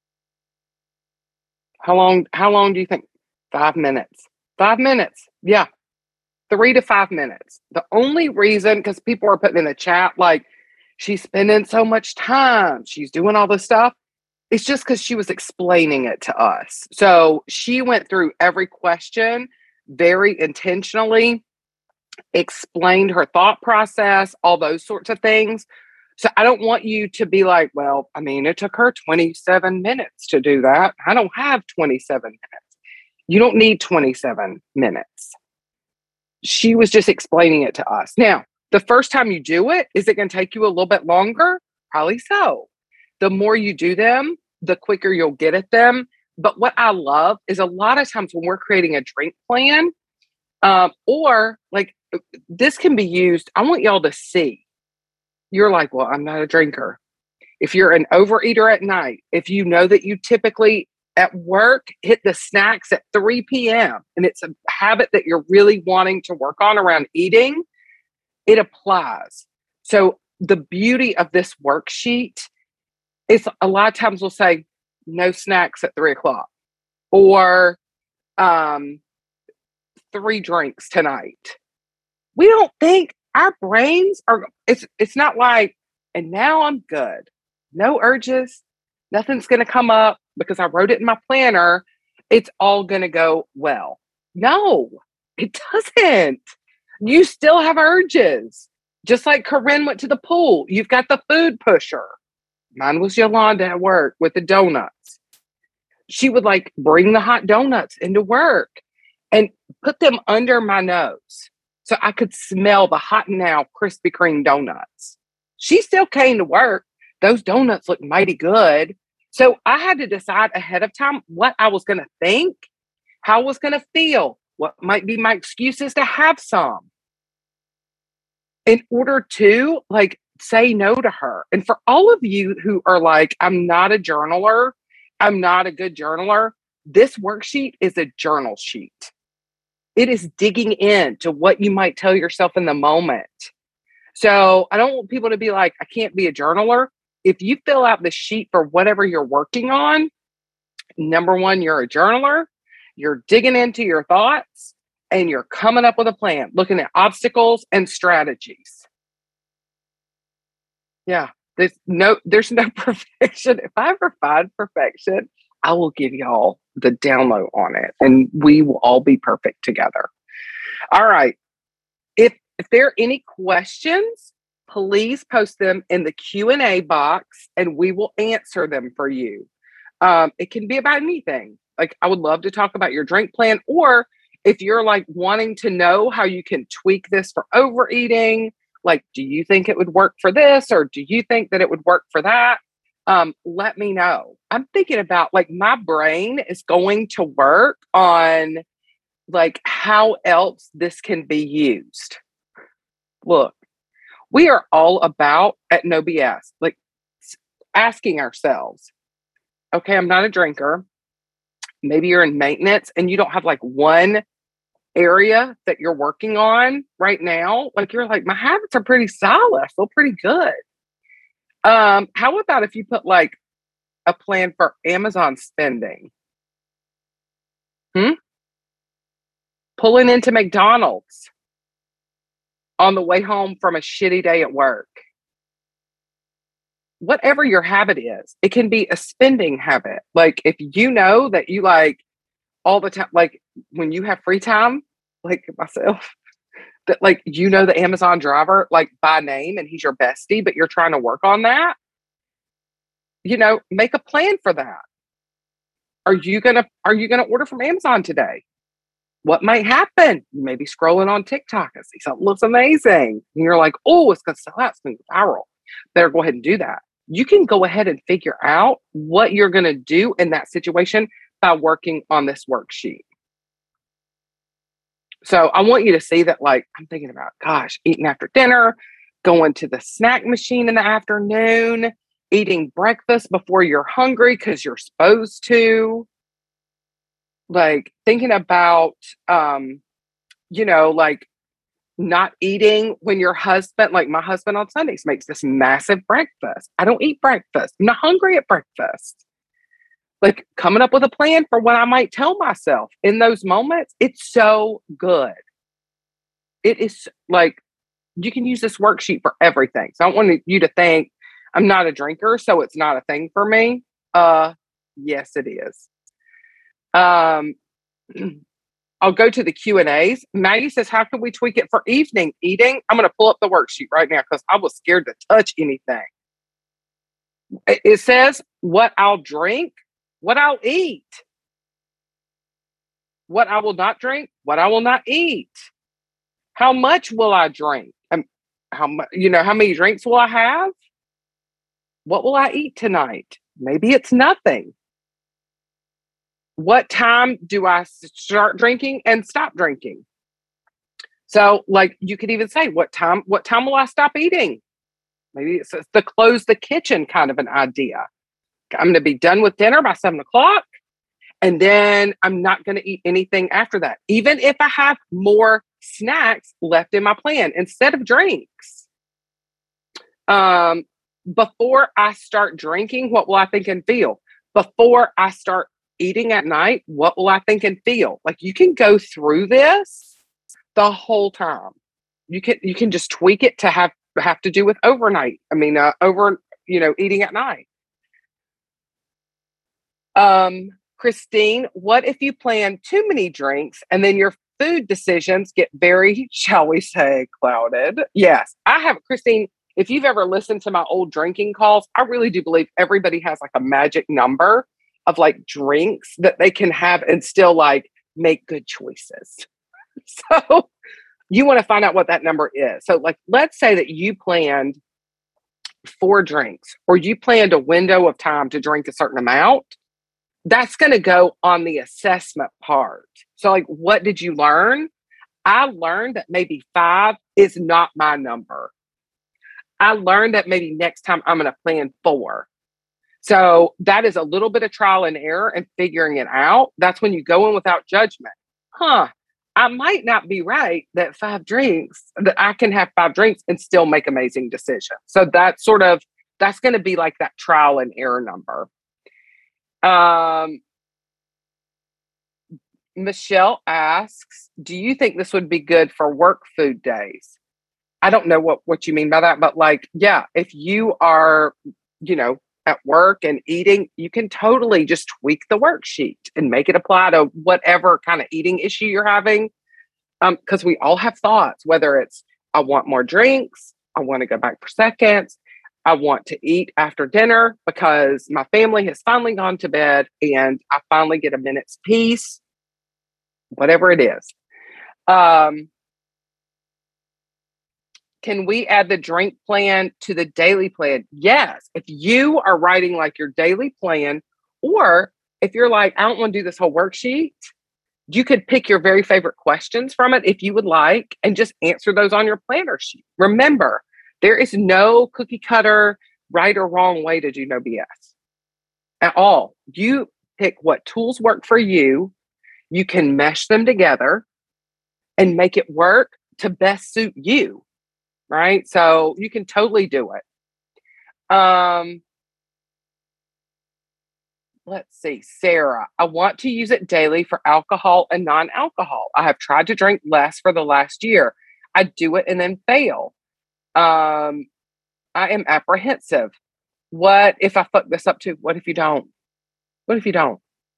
How long, how long do you think? Five minutes. Five minutes. Yeah. Three to five minutes. The only reason, because people are putting in the chat, like, she's spending so much time, she's doing all this stuff. It's just because she was explaining it to us. So she went through every question very intentionally, explained her thought process, all those sorts of things. So I don't want you to be like, well, I mean, it took her twenty-seven minutes to do that. I don't have twenty-seven minutes. You don't need twenty-seven minutes. She was just explaining it to us. Now, the first time you do it, is it going to take you a little bit longer? Probably so. The more you do them, the quicker you'll get at them. But what I love is a lot of times when we're creating a drink plan, um, or like this can be used, I want y'all to see. You're like, well, I'm not a drinker. If you're an overeater at night, if you know that you typically at work hit the snacks at three p.m. and it's a habit that you're really wanting to work on around eating, it applies. So the beauty of this worksheet is a lot of times we'll say no snacks at three o'clock or um, three drinks tonight. We don't think our brains are, it's, it's not like, and now I'm good. No urges. Nothing's going to come up because I wrote it in my planner. It's all going to go well. No, it doesn't. You still have urges. Just like Corinne went to the pool. You've got the food pusher. Mine was Yolanda at work with the donuts. She would like bring the hot donuts into work and put them under my nose so I could smell the hot now Krispy Kreme donuts. She still came to work. Those donuts looked mighty good. So I had to decide ahead of time what I was going to think, how I was going to feel, what might be my excuses to have some in order to like say no to her. And for all of you who are like, I'm not a journaler, I'm not a good journaler, this worksheet is a journal sheet. It is digging into what you might tell yourself in the moment. So I don't want people to be like, I can't be a journaler. If you fill out the sheet for whatever you're working on, number one, you're a journaler, you're digging into your thoughts, and you're coming up with a plan, looking at obstacles and strategies. Yeah, there's no, there's no perfection. If I ever find perfection, I will give y'all the download on it, and we will all be perfect together. All right. If if there are any questions, please post them in the Q and A box and we will answer them for you. Um, it can be about anything. Like I would love to talk about your drink plan, or if you're like wanting to know how you can tweak this for overeating, like, do you think it would work for this? Or do you think that it would work for that? Um, let me know. I'm thinking about like my brain is going to work on like how else this can be used. Look, we are all about at No B S, like asking ourselves, okay, I'm not a drinker. Maybe you're in maintenance and you don't have like one area that you're working on right now. Like you're like, my habits are pretty solid. I feel pretty good. Um, how about if you put like a plan for Amazon spending? Hmm? Pulling into McDonald's on the way home from a shitty day at work. Whatever your habit is, it can be a spending habit. Like if you know that you like all the time, like when you have free time, like myself, that like, you know, the Amazon driver, like by name, and he's your bestie, but you're trying to work on that, you know, make a plan for that. Are you going to, are you going to order from Amazon today? What might happen? You may be scrolling on TikTok and see something looks amazing. And you're like, oh, it's going to sell out. It's going to go viral. Better go ahead and do that. You can go ahead and figure out what you're going to do in that situation by working on this worksheet. So I want you to see that, like, I'm thinking about, gosh, eating after dinner, going to the snack machine in the afternoon, eating breakfast before you're hungry because you're supposed to. Like thinking about, um, you know, like not eating when your husband, like my husband on Sundays, makes this massive breakfast. I don't eat breakfast. I'm not hungry at breakfast. Like coming up with a plan for what I might tell myself in those moments. It's so good. It is like, you can use this worksheet for everything. So I don't want you to think I'm not a drinker, so it's not a thing for me. Uh, yes, it is. Um, I'll go to the Q and A's. Maggie says, how can we tweak it for evening eating? I'm going to pull up the worksheet right now because I was scared to touch anything. It, it says what I'll drink, what I'll eat, what I will not drink, what I will not eat. How much will I drink? Um, how much, you know, how many drinks will I have? What will I eat tonight? Maybe it's nothing. What time do I start drinking and stop drinking? So, like, you could even say, what time, what time will I stop eating? Maybe it's the close the kitchen kind of an idea. I'm going to be done with dinner by seven o'clock. And then I'm not going to eat anything after that. Even if I have more snacks left in my plan instead of drinks. Um, before I start drinking, what will I think and feel? Before I start eating at night, what will I think and feel? Like you can go through this the whole time. You can you can just tweak it to have have to do with overnight. I mean, uh, over you know, eating at night. Um, Christine, what if you plan too many drinks and then your food decisions get very, shall we say, clouded? Yes, I have, Christine. If you've ever listened to my old drinking calls, I really do believe everybody has like a magic number of like drinks that they can have and still like make good choices. So you want to find out what that number is. So like, let's say that you planned four drinks or you planned a window of time to drink a certain amount. That's going to go on the assessment part. So like, what did you learn? I learned that maybe five is not my number. I learned that maybe next time I'm going to plan four. So that is a little bit of trial and error and figuring it out. That's when you go in without judgment. Huh, I might not be right that five drinks, that I can have five drinks and still make amazing decisions. So that's sort of, that's going to be like that trial and error number. Um, Michelle asks, do you think this would be good for work food days? I don't know what, what you mean by that, but like, yeah, if you are, you know, at work and eating, you can totally just tweak the worksheet and make it apply to whatever kind of eating issue you're having. Um, because we all have thoughts, whether it's, I want more drinks, I want to go back for seconds, I want to eat after dinner because my family has finally gone to bed and I finally get a minute's peace, whatever it is. Um, Can we add the drink plan to the daily plan? Yes. If you are writing like your daily plan, or if you're like, I don't want to do this whole worksheet, you could pick your very favorite questions from it if you would like, and just answer those on your planner sheet. Remember, there is no cookie cutter right or wrong way to do no B S at all. You pick what tools work for you. You can mesh them together and make it work to best suit you. Right? So you can totally do it. Um, let's see, Sarah, I want to use it daily for alcohol and non-alcohol. I have tried to drink less for the last year. I do it and then fail. Um, I am apprehensive. What if I fuck this up too? What if you don't? What if you don't?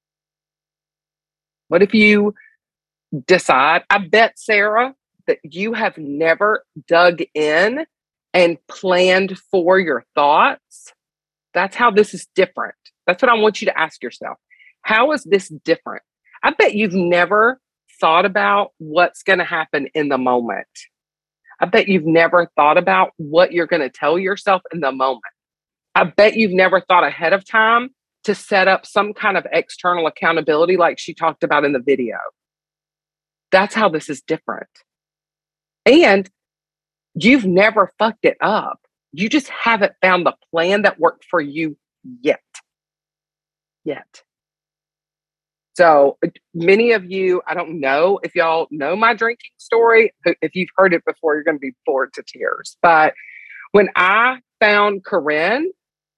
What if you decide? I bet, Sarah, that you have never dug in and planned for your thoughts. That's how this is different. That's what I want you to ask yourself. How is this different? I bet you've never thought about what's going to happen in the moment. I bet you've never thought about what you're going to tell yourself in the moment. I bet you've never thought ahead of time to set up some kind of external accountability like she talked about in the video. That's how this is different. And you've never fucked it up. You just haven't found the plan that worked for you yet. Yet. So many of you, I don't know if y'all know my drinking story. If you've heard it before, you're going to be bored to tears. But when I found Corinne,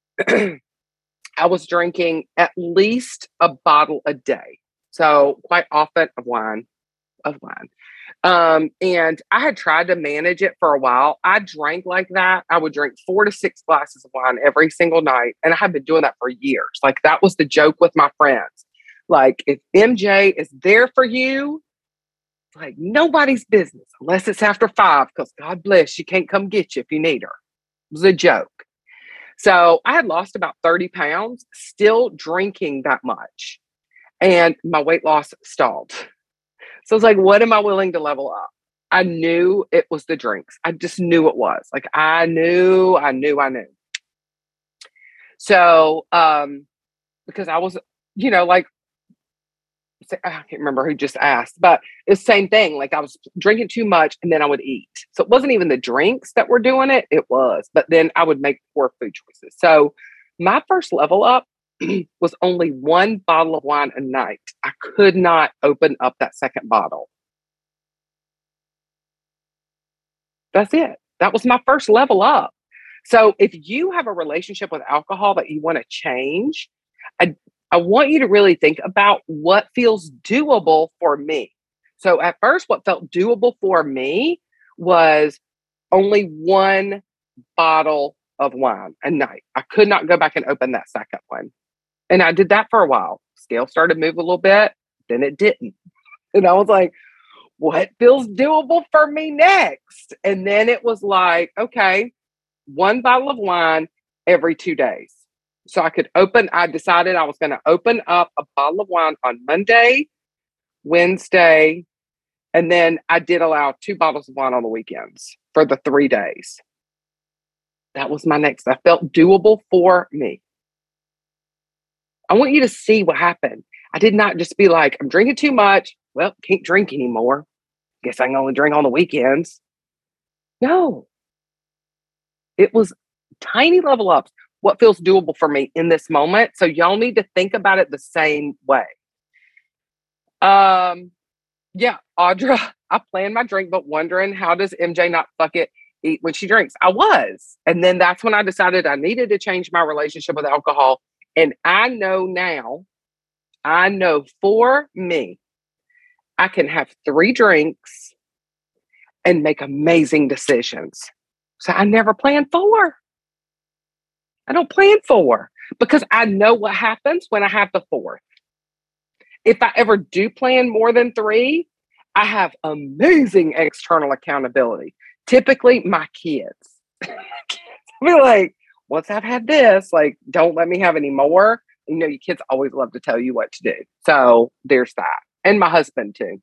I was drinking at least a bottle a day. So quite often of wine, of wine. Um, and I had tried to manage it for a while. I drank like that. I would drink four to six glasses of wine every single night. And I had been doing that for years. Like that was the joke with my friends. Like if M J is there for you, it's like nobody's business unless it's after five, because God bless, she can't come get you if you need her. It was a joke. So I had lost about thirty pounds, still drinking that much. And my weight loss stalled. So I was like, what am I willing to level up? I knew it was the drinks. I just knew it was. Like I knew, I knew, I knew. So, um, because I was, you know, like, I can't remember who just asked, but it's the same thing. Like I was drinking too much and then I would eat. So it wasn't even the drinks that were doing it. It was, but then I would make poor food choices. So my first level up was only one bottle of wine a night. I could not open up that second bottle. That's it. That was my first level up. So if you have a relationship with alcohol that you want to change, I, I want you to really think about what feels doable for me. So at first, what felt doable for me was only one bottle of wine a night. I could not go back and open that second one. And I did that for a while. Scale started to move a little bit, then it didn't. And I was like, what feels doable for me next? And then it was like, okay, one bottle of wine every two days. So I could open, I decided I was going to open up a bottle of wine on Monday, Wednesday, and then I did allow two bottles of wine on the weekends for the three days. That was my next. I felt doable for me. I want you to see what happened. I did not just be like, I'm drinking too much. Well, can't drink anymore. Guess I can only drink on the weekends. No. It was tiny level ups. What feels doable for me in this moment. So y'all need to think about it the same way. Um, yeah, Audra, I planned my drink, but wondering how does M J not fuck it eat when she drinks? I was. And then that's when I decided I needed to change my relationship with alcohol. And I know now, I know for me, I can have three drinks and make amazing decisions. So I never plan four. I don't plan four because I know what happens when I have the fourth. If I ever do plan more than three, I have amazing external accountability. Typically, my kids. I be like, once I've had this, like, don't let me have any more. You know, your kids always love to tell you what to do. So there's that. And my husband too.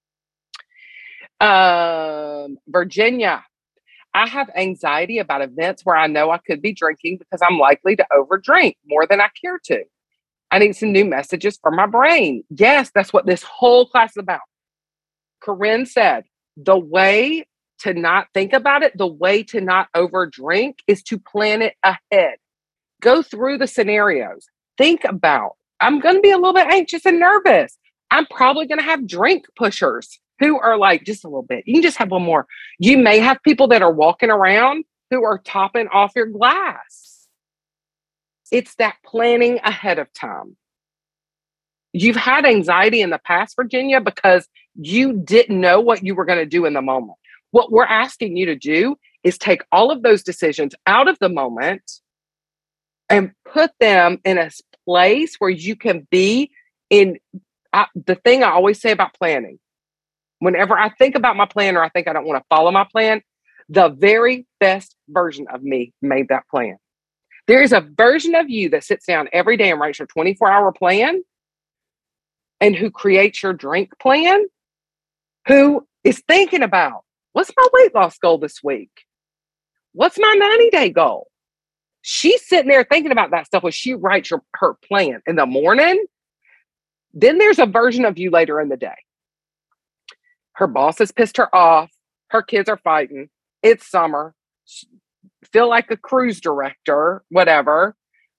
Um, Virginia. I have anxiety about events where I know I could be drinking because I'm likely to overdrink more than I care to. I need some new messages for my brain. Yes, that's what this whole class is about. Corinne said, the way to not think about it, the way to not overdrink is to plan it ahead. Go through the scenarios. Think about, I'm going to be a little bit anxious and nervous. I'm probably going to have drink pushers who are like, just a little bit. You can just have one more. You may have people that are walking around who are topping off your glass. It's that planning ahead of time. You've had anxiety in the past, Virginia, because you didn't know what you were going to do in the moment. What we're asking you to do is take all of those decisions out of the moment and put them in a place where you can be in I, the thing I always say about planning. Whenever I think about my plan or I think I don't want to follow my plan, the very best version of me made that plan. There is a version of you that sits down every day and writes your twenty-four hour plan and who creates your drink plan, who is thinking about, what's my weight loss goal this week? What's my ninety day goal? She's sitting there thinking about that stuff when she writes her, her plan in the morning. Then there's a version of you later in the day. Her boss has pissed her off. Her kids are fighting. It's summer. She feel like a cruise director, whatever.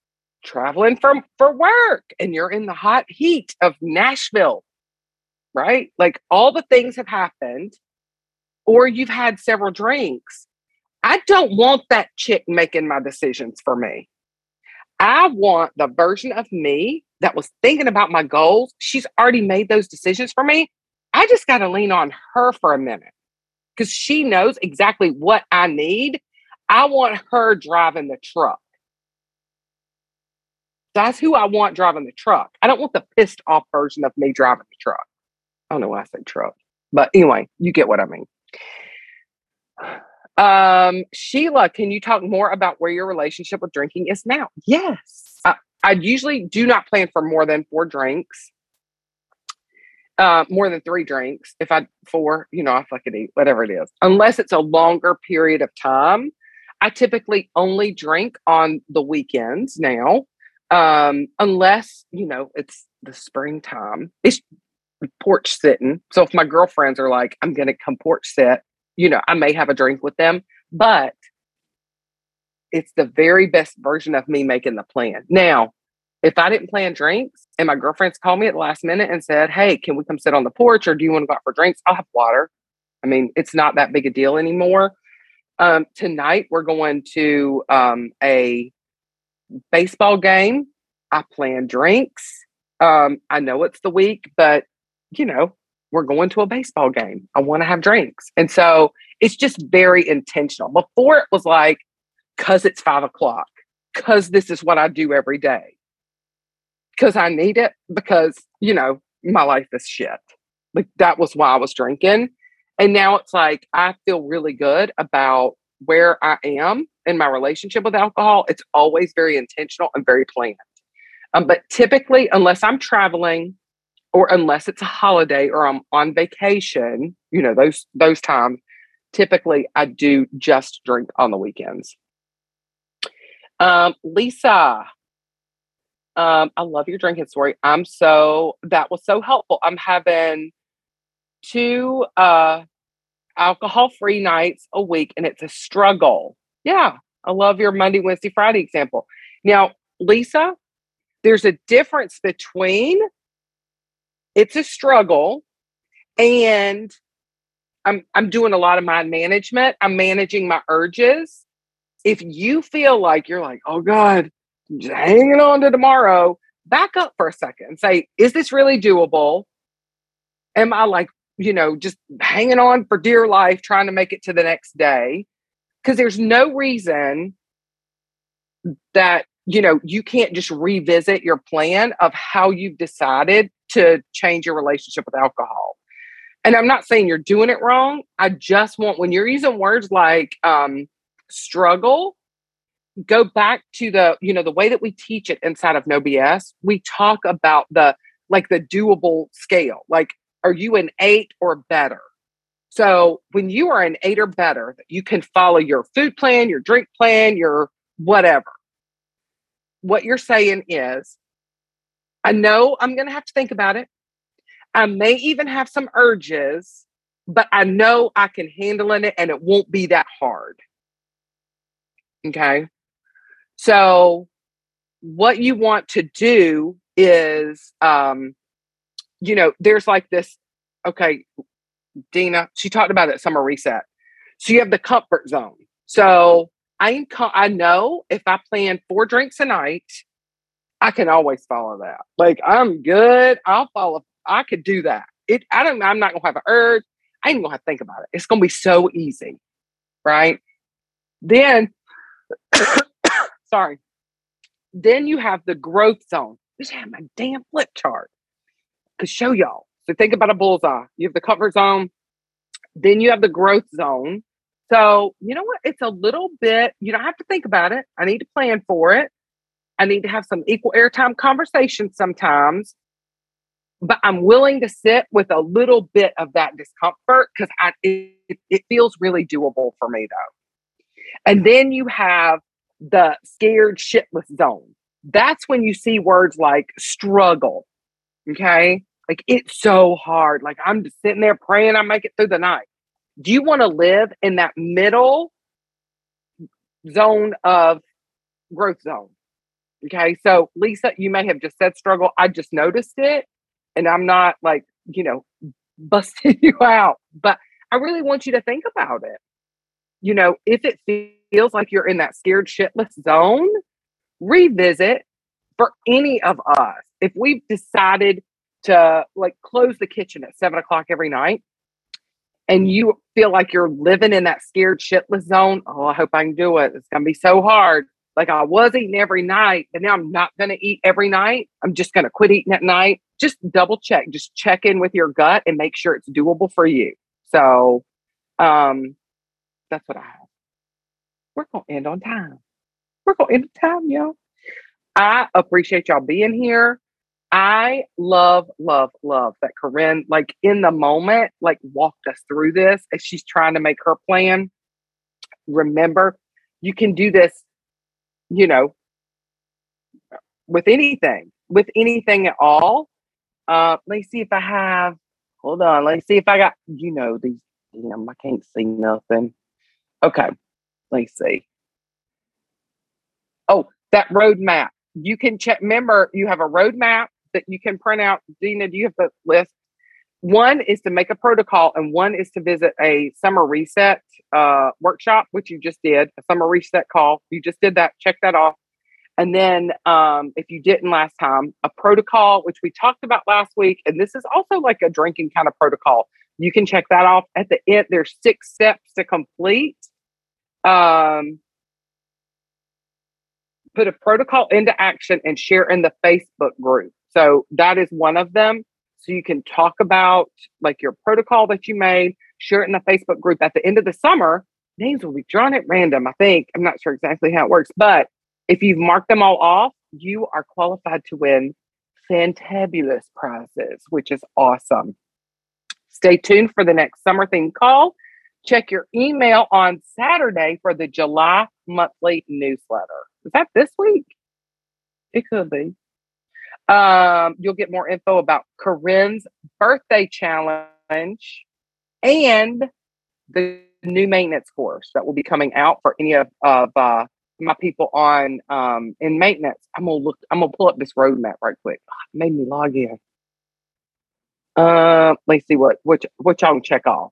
traveling from for work and you're in the hot heat of Nashville, right? Like all the things have happened, or you've had several drinks. I don't want that chick making my decisions for me. I want the version of me that was thinking about my goals. She's already made those decisions for me. I just got to lean on her for a minute because she knows exactly what I need. I want her driving the truck. That's who I want driving the truck. I don't want the pissed off version of me driving the truck. I don't know why I said truck. But anyway, you get what I mean. Um, Sheila, can you talk more about where your relationship with drinking is now? Yes. I, I usually do not plan for more than four drinks. Uh, more than three drinks. If I, four, you know, if I could eat, whatever it is. Unless it's a longer period of time. I typically only drink on the weekends now. Um, unless, you know, it's the springtime. It's porch sitting. So if my girlfriends are like, I'm going to come porch sit, you know, I may have a drink with them, but it's the very best version of me making the plan. Now, if I didn't plan drinks and my girlfriends called me at the last minute and said, hey, can we come sit on the porch or do you want to go out for drinks? I'll have water. I mean, it's not that big a deal anymore. Um, tonight, we're going to um, a baseball game. I plan drinks. Um, I know it's the week, but, you know, we're going to a baseball game. I want to have drinks. And so it's just very intentional. Before it was like, because it's five o'clock, because this is what I do every day, because I need it, because, you know, my life is shit. Like that was why I was drinking. And now it's like, I feel really good about where I am in my relationship with alcohol. It's always very intentional and very planned. Um, but typically, unless I'm traveling, or unless it's a holiday or I'm on vacation, you know, those those times, typically I do just drink on the weekends. Um, Lisa, um, I love your drinking story. I'm so, that was so helpful. I'm having two uh, alcohol-free nights a week and it's a struggle. Yeah, I love your Monday, Wednesday, Friday example. Now, Lisa, there's a difference between it's a struggle and I'm I'm doing a lot of mind management. I'm managing my urges. If you feel like you're like, oh God, I'm just hanging on to tomorrow, back up for a second and say, is this really doable? Am I like, you know, just hanging on for dear life, trying to make it to the next day? Because there's no reason that, you know, you can't just revisit your plan of how you've decided to change your relationship with alcohol. And I'm not saying you're doing it wrong. I just want, when you're using words like um, struggle, go back to the, you know, the way that we teach it inside of No B S. We talk about the, like the doable scale. Like, are you an eight or better? So when you are an eight or better, you can follow your food plan, your drink plan, your whatever. What you're saying is, I know I'm going to have to think about it. I may even have some urges, but I know I can handle it and it won't be that hard. Okay. So what you want to do is, um, you know, there's like this, okay, Dina, she talked about it, summer reset. So you have the comfort zone. So I, I know if I plan four drinks a night, I can always follow that. Like I'm good. I'll follow. I could do that. It. I don't. I'm not gonna have an urge. I ain't gonna have to think about it. It's gonna be so easy, right? Then, sorry. Then you have the growth zone. Just have my damn flip chart to show y'all. So think about a bullseye. You have the comfort zone. Then you have the growth zone. So you know what? It's a little bit. You don't have to think about it. I need to plan for it. I need to have some equal airtime conversations sometimes, but I'm willing to sit with a little bit of that discomfort because I it, it feels really doable for me though. And then you have the scared shitless zone. That's when you see words like struggle. Okay. Like it's so hard. Like I'm just sitting there praying I make it through the night. Do you want to live in that middle zone of growth zone? Okay. So, Lisa, you may have just said struggle. I just noticed it. And I'm not like, you know, busting you out, but I really want you to think about it. You know, if it feels like you're in that scared shitless zone, revisit for any of us. If we've decided to like close the kitchen at seven o'clock every night and you feel like you're living in that scared shitless zone, oh, I hope I can do it. It's going to be so hard. Like I was eating every night, and now I'm not going to eat every night. I'm just going to quit eating at night. Just double check, just check in with your gut and make sure it's doable for you. So um, that's what I have. We're going to end on time. We're going to end on time, y'all. I appreciate y'all being here. I love, love, love that Corinne, like in the moment, like walked us through this as she's trying to make her plan. Remember, you can do this, you know, with anything, with anything at all. Uh, let's see if I have, hold on. Let's see if I got, you know, these, damn, I can't see nothing. Okay. Let's see. Oh, that roadmap. You can check, remember, you have a roadmap that you can print out. Dina, do you have the list? One is to make a protocol, and one is to visit a summer reset uh, workshop, which you just did, a summer reset call. You just did that. Check that off. And then um, if you didn't last time, a protocol, which we talked about last week. And this is also like a drinking kind of protocol. You can check that off at the end. There's six steps to complete. Um, put a protocol into action and share in the Facebook group. So that is one of them. So you can talk about like your protocol that you made, share it in the Facebook group. At the end of the summer, names will be drawn at random, I think. I'm not sure exactly how it works, but if you've marked them all off, you are qualified to win fantabulous prizes, which is awesome. Stay tuned for the next summer theme call. Check your email on Saturday for the July monthly newsletter. Is that this week? It could be. Um, you'll get more info about Corinne's birthday challenge and the new maintenance course that will be coming out for any of, of uh, my people on um, in maintenance. I'm gonna look. I'm gonna pull up this roadmap right quick. Oh, it made me log in. Uh, let's see what which what y'all can check off.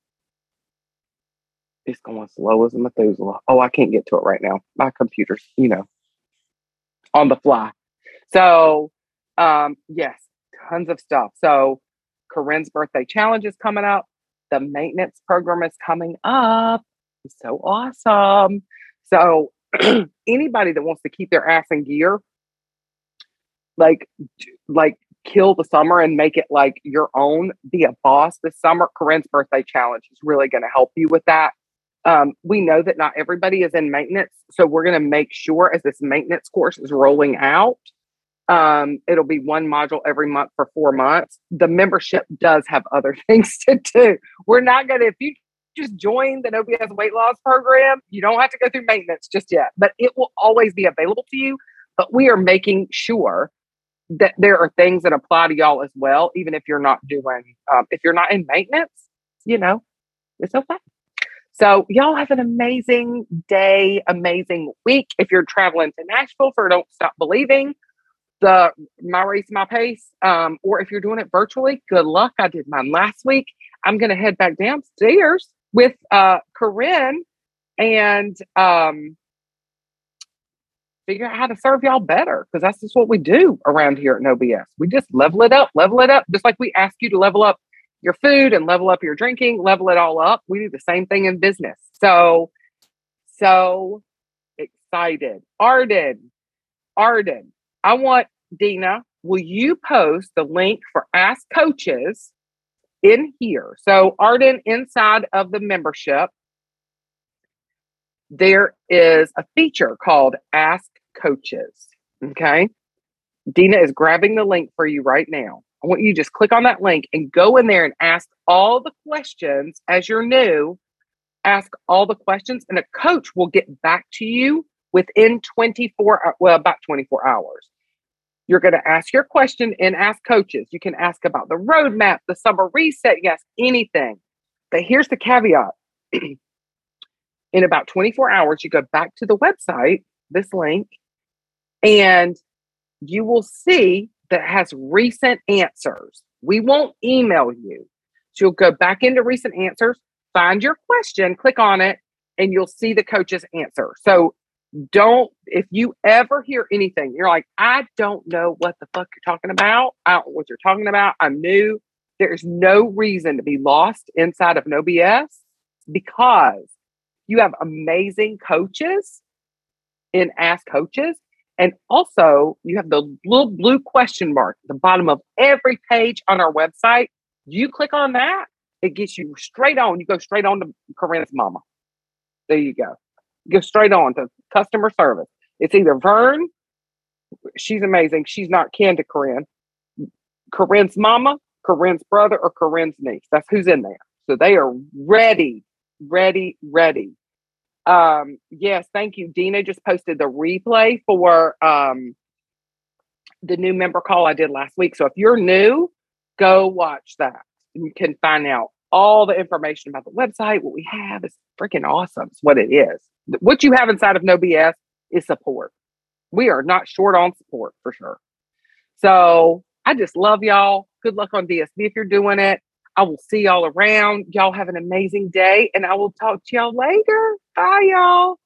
It's going slow as a Methuselah. Oh, I can't get to it right now. My computer's, you know, on the fly. So, um, yes, tons of stuff. So, Corinne's birthday challenge is coming up. The maintenance program is coming up. It's so awesome. So, anybody that wants to keep their ass in gear, like, like kill the summer and make it like your own, be a boss this summer, Corinne's birthday challenge is really going to help you with that. Um, we know that not everybody is in maintenance, so we're going to make sure as this maintenance course is rolling out, um, it'll be one module every month for four months. The membership does have other things to do. We're not going to, if you just join the No B S weight loss program, you don't have to go through maintenance just yet, but it will always be available to you. But we are making sure that there are things that apply to y'all as well, even if you're not doing, um, if you're not in maintenance, you know, it's okay. So y'all have an amazing day, amazing week. If you're traveling to Nashville for Don't Stop Believing, the My Race, My Pace, um, or if you're doing it virtually, good luck. I did mine last week. I'm going to head back downstairs with uh, Corinne and um, figure out how to serve y'all better, because that's just what we do around here at No B S. We just level it up, level it up, just like we ask you to level up your food and level up your drinking, level it all up. We do the same thing in business. So, so excited. Arden, Arden, I want Dina, will you post the link for Ask Coaches in here? So Arden, inside of the membership, there is a feature called Ask Coaches. Okay. Dina is grabbing the link for you right now. I want you to just click on that link and go in there and ask all the questions as you're new. Ask all the questions and a coach will get back to you within twenty-four, well, about twenty-four hours. You're going to ask your question and Ask Coaches. You can ask about the roadmap, the summer reset, yes, anything. But here's the caveat. In about twenty-four hours, you go back to the website, this link, And you will see that it has recent answers. We won't email you. So you'll go back into recent answers, find your question, click on it, and you'll see the coach's answer. So don't, if you ever hear anything, you're like, I don't know what the fuck you're talking about. I don't know what you're talking about. I'm new. There's no reason to be lost inside of No B S because you have amazing coaches in Ask Coaches. And also you have the little blue question mark at the bottom of every page on our website. You click on that, it gets you straight on. You go straight on to Corinne's mama. There you go. You go straight on to customer service. It's either Vern, she's amazing. She's not kin to Corinne. Corinne's mama, Corinne's brother, or Corinne's niece. That's who's in there. So they are ready, ready, ready. Um, yes, thank you. Dina just posted the replay for um, the new member call I did last week. So if you're new, go watch that. You can find out all the information about the website. What we have is freaking awesome. It's what it is. What you have inside of No B S is support. We are not short on support for sure. So I just love y'all. Good luck on D S B if you're doing it. I will see y'all around. Y'all have an amazing day, and I will talk to y'all later. Bye, y'all.